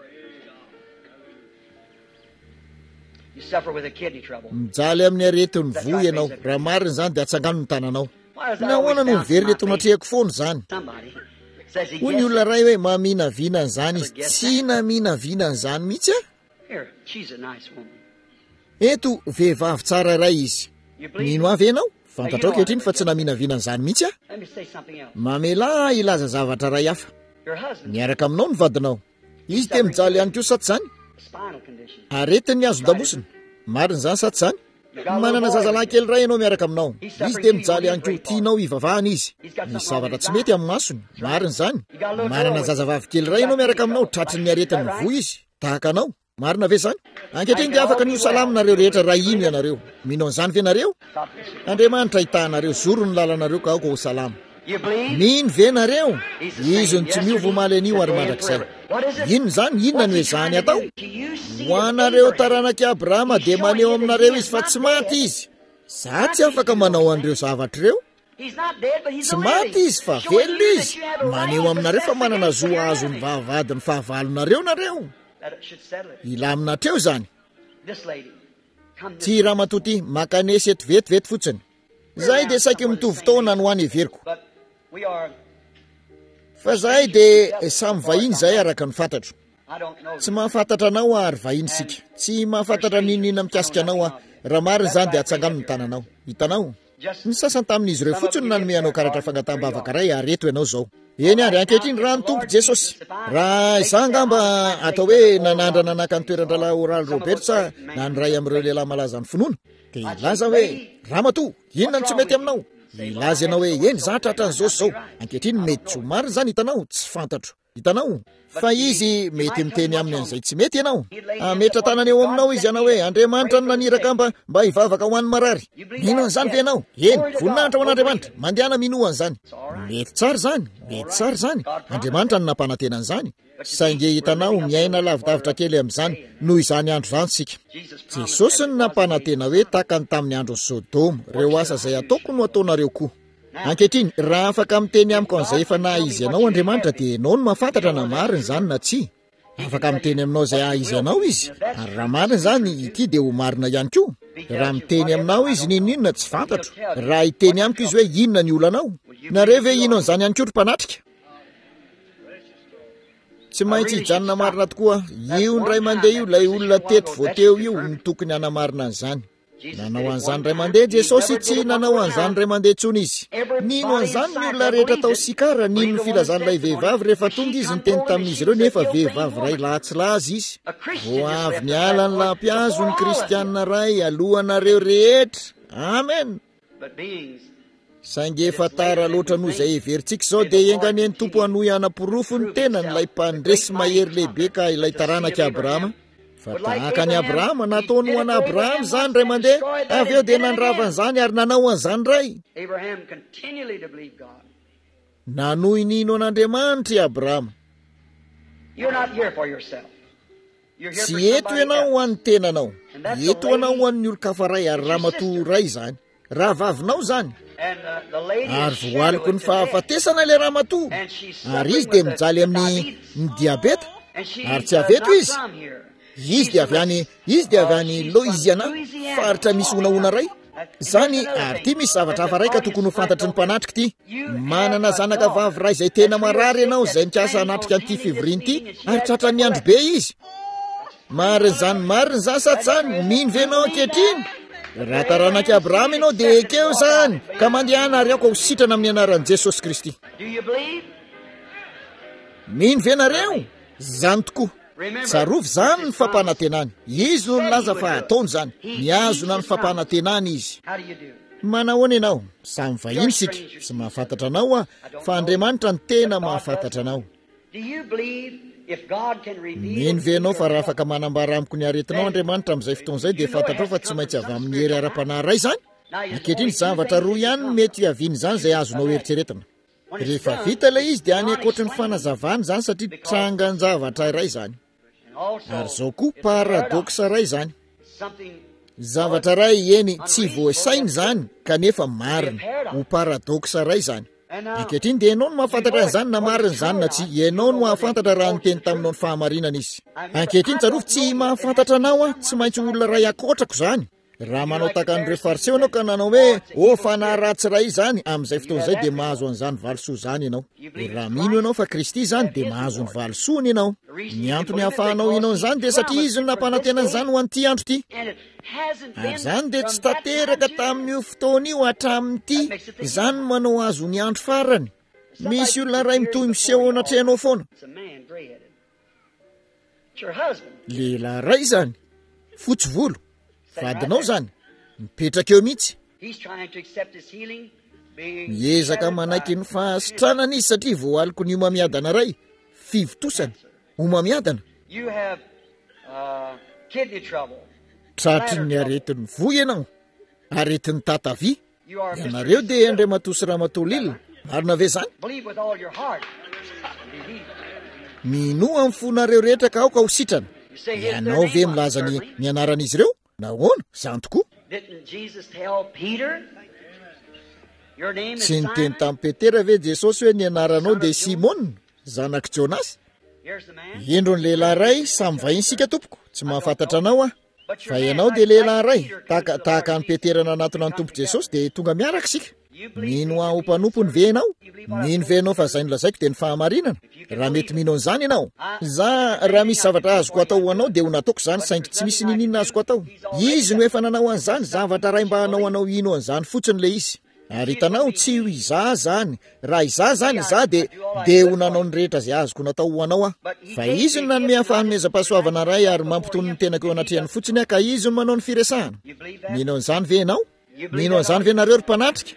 mijaly amin'ny aretiny voy ianao raha mariny zany de atsangano ny tananao nahoana no mivery eto natrehako foana zany hoy ny olona ray hoe mamina vinany zany izy tsy namina vinany zany mihitsy a eto vehivavy tsara ray izy nino avy ianao fantatrao kehitriny fa tsy naminavinan'izany mihitsy a mamela ilaza zavatra ray hafa miaraka aminao ny vadinao izy te mijaly ihany ko saty zany aretiny azo damosina mariny zany saty zany manana zazalahy kely ray ianao miaraka aminao izy te mijaly ihany ko tianao ivavahana izy misy zavatra tsy mety amin'ny masony mariny zany manana zazavavy kely ray ianao miaraka aminao tratriny ny aretiny mivoa izy tahaka anao marina ve zany ankehitriny dia afaka nio salaminareo rehetra raha ino ianareo mino an'izany ve nareo Andriamanitra hitahanareo zoro ny lalanareo ka aoka ho salama mino ve nareo izy ny tsy miovo omaly anio ary mandrakizay ino zany inona ny hoe zany atao ho anareo taranak'i Abrahama dia maneho aminareo izy fa tsy maty izy za tsy afaka manao an'ireo zavatra ireo tsy maty izy fa velona izy maneho aminareo fa manana zo azo ny vavahady ny fahavalonareo nareo ilaminatreo zany tsy raha matoty makanesy eto vetivety fotsiny zahay dia saiky mitovy taona no hoany everiko fa zahay dia samy vahiny zahay araka ny fantatro tsy mahafantatra anao ary vahiny sika tsy mahafantatra ninina mikasika anao a raha mariny zany dia atsangano ny tananao hitanao ny sasany tamin'izy ireo fotsiny nanome anao karatra fangatambavaka ray ary eto ianao zao eny ary ankehitriny raha ny tompo Jesosy raha iza ngamba atao hoe nanandra nanaka ny toeran-dralahy Oral Robert sa na ny ray amin'ireo lehilahy malaza ny finoana dia ilaza hoe ramatoa inona ny tsy mety aminao ilaza ianao hoe eny za tratra an'izao zao ankehitriny mety tsy ho mariny zany hitanao tsy fantatro hitanao fa izy mety miteny aminy an'izay tsy mety ianao ametra tanana eo aminao izy ianao hoe Andriamanitra ny naniraka mba mba hivavaka ho an'ny marary mino an'izany ve ianao eny voninahitra ho an'Andriamanitra mandehana mino an'izany mety tsara zany mety tsara zany Andriamanitra ny nampanantena an'izany sainge hitanao miaina lavidavitra kely amin'izany noho izany andro zany sika Jesosy ny nampanantena hoe tahaka ny tamin'ny andron'ny Sodoma reo asa izay ataoko no ataonareo koa ankehitriny raha afaka miteny amiko an'izay efa na izy ianao Andriamanitra dia ianao no mahafantatra na mariny zany na tsy afaka miteny aminao izay aizy ianao izy ary raha mariny zany ity dia ho marina ihany koa raha miteny aminao izy ninonina tsy fantatro raha hiteny amiko izy hoe inona ny olanao nareo ve ino an'izany ihany koa ry mpanatrika tsy maintsy hijanona marina tokoa io ny ray mandeha io ilay olona teto voateo io ny tokony hanamarina an'izany nanao an'izany ray mandeha Jesosy tsy nanao an'izany ray mandeha tsony izy nino an'izany ny olona rehetra tao sikara nino ny filazan'ilay vehivavy rehefa tonga izy ny teny tamin'izy ireo nefa vehivavy ray lahatsylazy izy vo avy ny ala ny lampiazo ny kristianina ray alohanareo rehetra amen sainge efa tara loatra noho izay heverintsika izao dia enganeny tompo hanohy hanam-porofo ny tena n'ilay mpandresy mahery lehibe ka ilay taranak'i Abrahama fa tahaka ny Abrahama nataony ho an'i Abrahama zany ray mandeha avy eo dia nandrava an'izany ary nanao an'izany ray nanohy nino an'Andriamanitra i Abrahama tsy eto ianao ho an'ny tenanao eto ianao ho an'ny olo-kafa ray ary ramatoa ray zany raha vavinao zany ary voaliko ny fahafatesana ilay ramatoa ary izy dia mijaly amin'ny ny diabeta ary tsy aveto izy izy dia avy any izy dia avy any Louisiana faritra misy onaona ray zany ary ty misy zavatra hafa ray ka tokony ho fantatry ny mpanatrika ty manana zanaka vavy ray izay tena marary ianao izay mikasa hanatrika an'ity fivoriny ity ary tratra ny andro be izy mariny zany mariny zany saty zany mino venao ankehitriny raha taranak'i Abrahama ianao dia ekeo zany ka mandehana ary aoka ho sitrana amin'ny anaran'i Jesosy Kristy mino venareo zany tokoa tsarovy zany ny fampanantenany izy no nilaza fa ataony zany niazona ny fampanantenany izy manahoana ianao samy vahiny sika tsy mahafantatra anao a fa Andriamanitra ny tena mahafantatra anao mino venao fa raha afaka manambara amiko ny aretinao Andriamanitra amin'izay fotoan'izay dia fantatrao fa tsy maintsy avy amin'ny hery ara-panahy ray zany ankehitriny zavatra roa ihany mety haviany zany izay azonao eritreretana rehefa vita ilay izy dia any ankoatra ny fanazavany zany satria trangany zavatra ray zany ary zao koa paradoksa ray zany zavatra ray eny tsy voasainy zany kanefa marina ho paradoksa ray zany ankehitriny dia ianao no mahafantatra an'izany na mariny zany na tsy ianao no mahafantatra raha nyteny taminao ny fahamarinana izy ankehitriny tsarovy tsy mahafantatra anao a tsy maintsy olona ray akotrako zany raha manao taka an'ireo fariseo ianao ka nanao hoe o fanahy ratsy ray zany amin'izay fotoan'izay dia mahazo an'izany valosoa zany ianao raha mino ianao fa Kristy zany dia mahazo ny valosoany ianao ny antony hahafahanao inao an'izany dia satria izy no nampanantenan'izany ho an'ity andro ity ary zany dia tsy tanteraka tamin'io fotoana io hatramin'ity izany manao azo ny andro farany. Misy olona ray mitohy miseho ao anatrehanao foana. Lehilahy ray zany, fotsy volo, vadinao zany, mipetraka eo mihitsy. Miezaka manaiky ny fahasitranana izy satria vao aliko ny homamiadana ray, fivitosana, homamiadana. Tratry ny aretin'ny vo ianao, aretin'ny tatavy. Ianareo dia Andriamatosy Ramatolilina, marina ve zany? Minoa amin'ny fonareo rehetra ka ao ka ho sitrana. Ianao ve milaza ny ny anaran'izy ireo? Nahoana? Zany tokoa. Tsy niteny tamin'i Petera ve Jesosy hoe ny anaranao dia Simona, zanaky Jonas? Indro ny lehilahy ray, samy vahinsika tompoko, tsy mahafantatra anao ah. Fa ianao dia lehilahy ray, tahaka tahaka ny Petera nanatona ny tompo Jesosy dia tonga miaraka sika. Mino aho mpanompony ve ianao? Mino ve ianao fa izay nolazaiko dia ny fahamarinana? Raha mety mino an'izany ianao, za raha misy zavatra azoko atao ho anao dia ho nataoko izany saingy tsy misy ninina azoko atao. Izy no efa nanao an'izany, zavatra ray mba hanao anao ino an'izany fotsiny le izy. Ary hitanao tsy ho iza zany, raha iza zany iza dia dia ho nanao ny rehetra izay azoko natao ho anao ah. Fa izy no nanome fanomezam-pahasoavana ray ary mampitony ny tenako eo anatrehany fotsiny ah, ka izy no manao ny firesahana. Mino an'izany ve ianao? Mino an'izany ve nareo ry mpanatrika?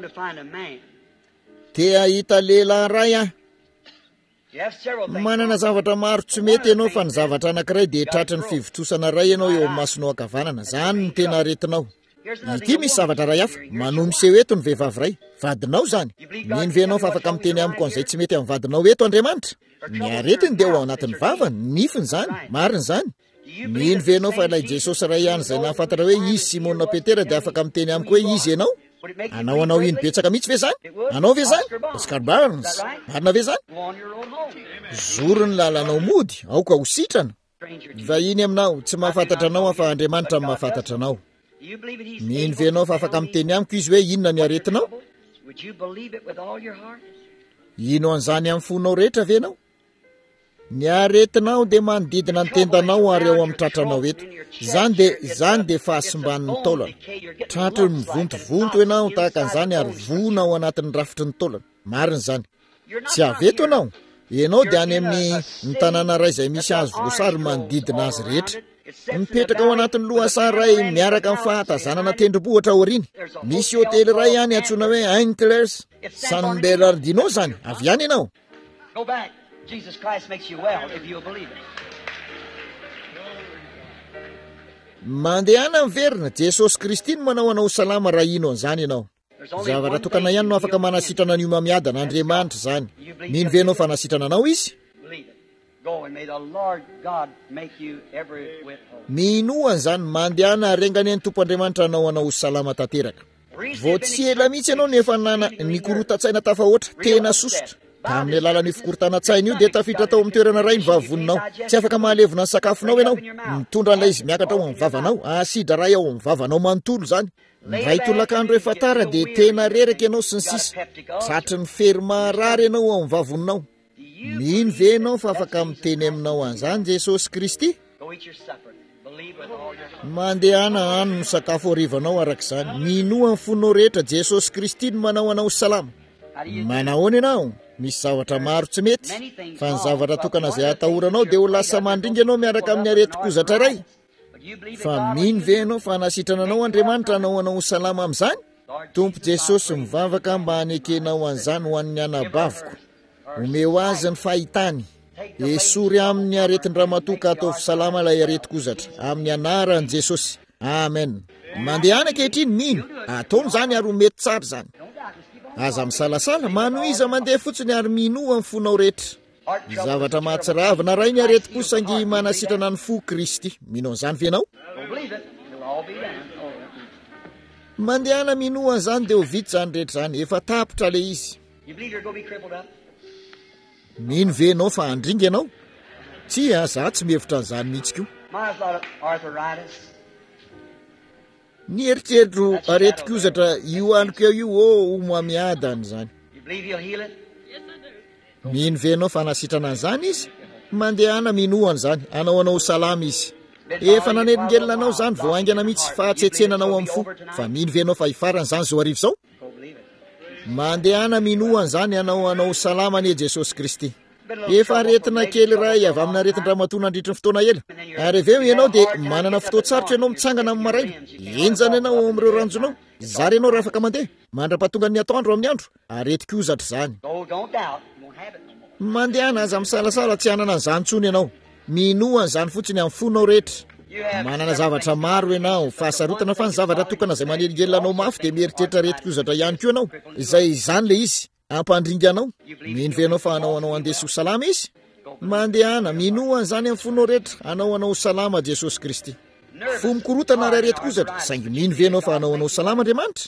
Te ahita lehilahy ray ah. Manana zavatra maro tsy mety ianao fa ny zavatra anankiray dia tratry ny fivitosana ray ianao eo amin'ny masonao ankavanana. Zany ny tena aretinao. Ity misy zavatra ray hafa, manomy seho eto ny vehivavy ray, vadinao zany. Mino ve ianao fa afaka miteny amiko an'izay tsy mety amin'ny vadinao eto Andriamanitra? Ny aretiny dia ao anatin'ny vavany, nifiny zany, mariny zany. Mino ve ianao fa ilay Jesosy ray ihany izay nahafantatra hoe izy Simona Petera dia afaka miteny amiko hoe izy ianao? Anao anao ino betsaka mihitsy ve zany? Anao ve zany? Oscar Barnes, marina ve zany? Zoro ny lalanao mody, aoka ho sitrana. Vahiny aminao, tsy mahafantatra anao fa Andriamanitra no mahafantatra anao. Mino ve ianao fa afaka miteny amiko izy hoe inona ny aretinao? Ino an'izany amin'ny fonao rehetra ve ianao? Ny aretinao dia manodidina ny tendanao ary ao amin'ny tratranao eto. Zany dia zany dia fahasimban'ny taolana. Tratry ny mivontovonto ianao tahaka an'izany ary vona ao anatin'ny rafitry ny taolana. Marina zany. Tsy aveto ianao. Ianao dia any amin'ny ny tanàna ray izay misy azo voasary manodidina azy rehetra. Mipetraka ao anatin'ny lohasary ray miaraka amin'ny fahatazanana tendrombohitra aoriana. Misy hotely ray ihany antsoina hoe Antlers San Bernardino zany. Avy any ianao. Jesus Christ makes you well if you believe it. Mandehana miverina, Jesosy Kristy no manao anao salama raha ino an'izany ianao. Zavatra tokana ihany no afaka manasitrana ny homamiadana Andriamanitra zany. Mino ve ianao fa nasitrana anao izy? Mino an'izany mandehana arengany ny Tompo Andriamanitra anao anao salama tanteraka. Vao tsy ela mihitsy ianao nefa nana nikorotan-tsaina tafahoatra tena sosotra. Tamin'ny alalan'ny fikorotana-tsaina io dia tafiditra tao amin'ny toerana ray ny vavoninao. Tsy afaka mahalevona ny sakafonao ianao. Mitondra an'ilay izy miakatra ao amin'ny vavanao, asidra ray ao amin'ny vavanao manontolo zany. Ray tolakandro efa tara dia tena reraka ianao sy ny sisa. Tratry ny fery marary ianao ao amin'ny vavoninao. Mino ve ianao fa afaka miteny aminao an'izany Jesosy Kristy? Mandehana hany no sakafo harivanao arak'izany. Mino amin'ny fonao rehetra Jesosy Kristy no manao anao salama. Manahoana ianao? Misy zavatra maro tsy mety, fa ny zavatra tokana izay atahoranao dia ho lasa mandringa ianao miaraka amin'ny areti-kozatra ray. Fa mino ve ianao fa nasitrana anao Andriamanitra anao anao salama amin'izany? Tompo Jesosy mivavaka mba hanekenao an'izany ho an'ny anabaviko. Omeo azy ny fahitany. Esory amin'ny aretin'ny ramatoa ataovy salama ilay areti-kozatra amin'ny anaran'i Jesosy. Amen. Mandehana ankehitriny mino, ataony zany ary ho mety tsara zany. Aza misalasala, mano iza mandeha fotsiny ary mino amin'ny fonao rehetra. Zavatra mahatsiravina ray ny areti-po sangy manasitrana ny fo Kristy. Mino an'izany ve ianao? Mandehana mino an'izany dia ho vita zany rehetra zany, efa tapitra le izy. Mino ve ianao fa handringa ianao? Tsy a, za tsy mihevitra an'izany mihitsy koa. Ny eritreritro areti-kozatra io aniko io o homamiadana zany. Mino ve ianao fa nasitrana an'izany izy? Mandehana mino an'izany, anao anao salama izy. efa nanelongelonanao zany vao aingana mihitsy fahatsetsenanao amin'ny fo fa mino venao fa hifarany zany zao arivo zao mandehana minohan zany anao anao salamane Jesosy Kristy efa aretina kely ray avy amina aretin-dramatona andritry ny fotoana ela ary aveo ianao dia manana fotoatsarotra ianao mitsangana amin'ny maraina enjana ianao amin'ireo ranjonao zary ianao raha afaka mandeha mandrapatonga ny atoandro amin'ny andro aretika ozatra zany mandehana aza misalasala tsy hanana an'izany tsony ianao minohan zany fotsiny amin'ny fonao rehetra manana zavatra maro ianao fahasarotana fa ny zavatra tokana izay maneligelanao mafy dia mieritreritra aretika ozatra ihany koa ianao izay izany le izy ampandringa anao mino venao fa anao anao andesy ho salama izy mandehana minohan zany amin'ny fonao rehetra anao anao salama Jesosy Kristy fo mikorotana ray aretika ozatra saingy mino venao fa anao anao salama Andriamanitra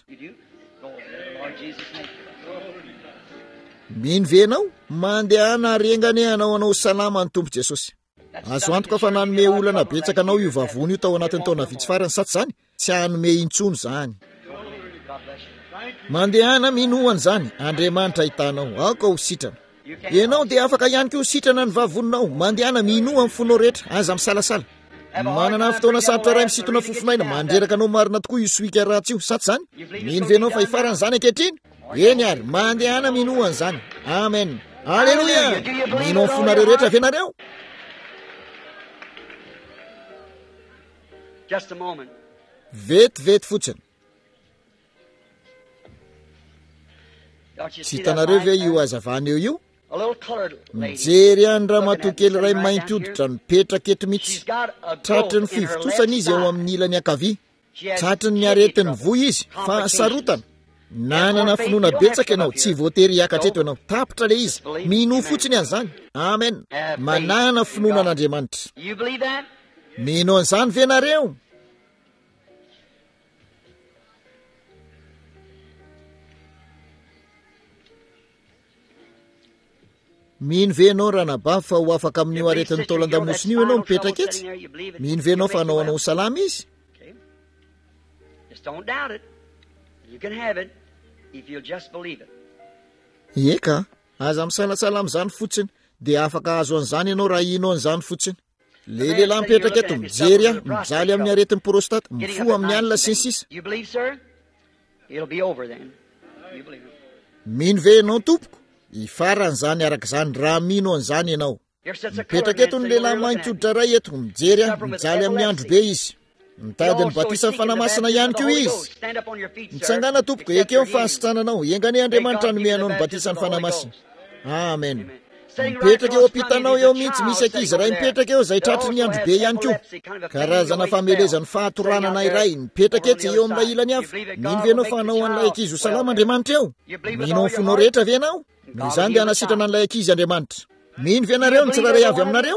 mino venao mandehana rengany anao anao salama ny tompo Jesosy azo antoka fa nanome olana betsaka anao io vavony io tao anatin'ny taona vitsy farany saty zany tsy hanome intsony zany mandehana minohan zany Andriamanitra hitanao aoka ho sitrana ianao dia afaka ihany koa ho sitrana ny vavoninao mandehana minoha amin'ny fonao rehetra aza misalasala manana fotoana sarotra ray misitona fofinaina mandreraka anao marina tokoa io soika ratsy io saty zany mino venao fa hifarany zany ankehitriny eny ary mandehana minohan zany amen alleluia mino amin'ny fonareo rehetra avy anareo Just a moment. vetivety fotsiny tsy hitanareo ve io azavana eo io A little colored lady. mijery any raha matokely ray mainty hoditra mipetraka eto mihitsy tratry ny fivitosana izy eo amin'ny ilany ankavia tratry ny aretiny voy izy fa sarotana nanana finoana betsaka ianao tsy voatery hiakatra eto ianao tapitra le izy mino fotsiny an'izany amen manana finoana an'Andriamanitra You believe that? mino an'izany venareo mino venao ranabavy fa ho afaka amin'io aretin'ny taolan-damosiny io ianao mipetraka etsy mino venao fa anao anao salama izy Okay. Just don't doubt it. You can have it if you'll just believe it. eka aza misalasala amin'izany fotsiny dia afaka azo an'izany ianao raha ino an'izany fotsiny le lehilahy mipetraka eto mijery a mijaly amin'ny aretin'ny prostate mifo amin'ny alina sy ny sisa You believe, sir? It'll be over then. You believe it. mino venao tompoko hifarany zany araka zany raha mino an'izany ianao Here sits a mipetraka colored eto ny man lehilahy sitting mainty there hoditra ray eto mijery a mijaly amin'ny andro be izy mitady ny batisany fanamasina ihany koa izy Stand up on your feet, sir. mitsangana tompoko ekeo ny fahasitrananao engany Andriamanitra hanome anao ny batisany fanamasina amen mipetraka eo ampitanao eo mihitsy misy ankizy ray mipetraka eo izay tratry ny andro be ihany koa karazana famelezany fahatoranana iray mipetraka etsy eo amin'ilay ilany avy mino venao fa anao an'ilay ankizy ho salama Andriamanitra eo mino amin'ny fonao rehetra venao noho izany dia hanasitrana an'ilay ankizy Andriamanitra mino venareo ny tsiraray avy aminareo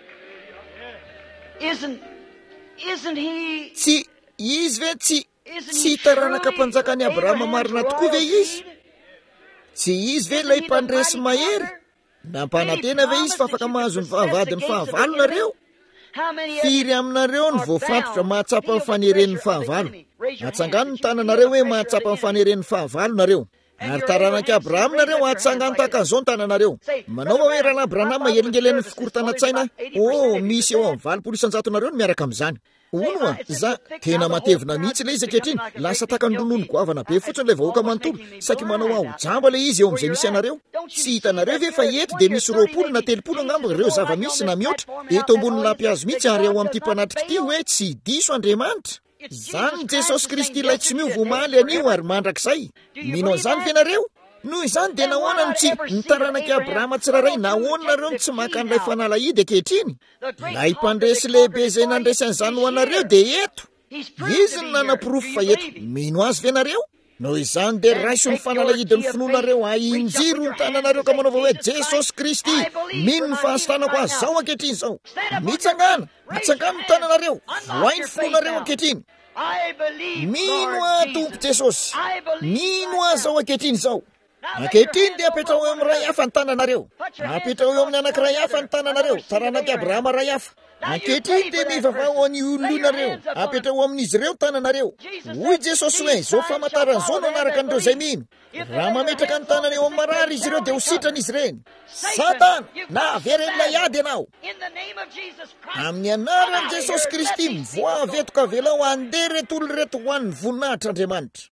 Isn't, isn't he... tsy izy ve tsy tsy taranaka mpanjakany Abrahama marina tokoa ve izy tsy izy ve ilay mpandresy mahery nampanantena ve izy fa afaka mahazo ny fahavadiny fahavalo nareo How many firy aminareo ny voafantotra mahatsapa ny faneren'ny fahavalo atsangano ny tananareo hoe mahatsapa ny faneren'ny fahavalo nareo ary taranaka Abrahama nareo atsangano tahaka an'izao ny tananareo manao hoe raha Abrahama elingelen'ny fikorotana-tsaina o misy eo amin'ny valopolo isanjato nareo no miaraka amin'izany ono a za tena matevina mihitsy le izy ankehitriny lasa taka ny ronono goavana be fotsiny ilay vahoaka manontolo saky manao aho jamba le izy eo amin'izay misy anareo tsy hitanareo ve fa eto dia misy roapolo na telopolo angamba ireo zava-misy na mihoatra eto ambony lampiazo mihitsy ary ao amin'ity mpanatrika ity hoe tsy diso Andriamanitra zany ny Jesosy Kristy ilay tsy miovo maly anio ary mandrakizay mino an'izany venareo noho izany dia nahoana no tsy nitaranaka Abrahama tsiraray nahoana nareo no tsy maka an'ilay fanalahidy ankehitriny ilay mpandresy lehibe izay nandresy an'izany ho anareo dia eto izy ny nanapirofo fa eto mino azy venareo noho izany dia raiso ny fanalahidy ny finoanareo ainjiro ny tananareo ka manaova hoe Jesosy Kristy mino ny fahasotanako azy zao ankehitriny zao mitsangana mitsangana ny tananareo voainy finoanareo ankehitriny I believe, mino Lord a Jesus. tompo Jesosy I believe, mino Lord. azy zao ankehitriny zao Now let ankehitriny your dia hands apetrao eo amin'ny ray hafa ny tananareo apetrao eo amin'ny anankiray hafa ny tananareo taranaka Abrahama ray hafa ankehitriny dia mivavao any olonareo apetrao amin'izy ireo tananareo. Hoy Jesosy hoe izao famantaran'izao no anaraka an'ireo izay mino. Raha mametraka ny tanany eo amin'ny marary izy ireo dia ho sitran'izy ireny. Satana, na averen'ilay ady ianao. Amin'ny anaran'i Jesosy Kristy mivoavetoka velao andeha reto olo reto ho an'ny voninahitry'Andriamanitra.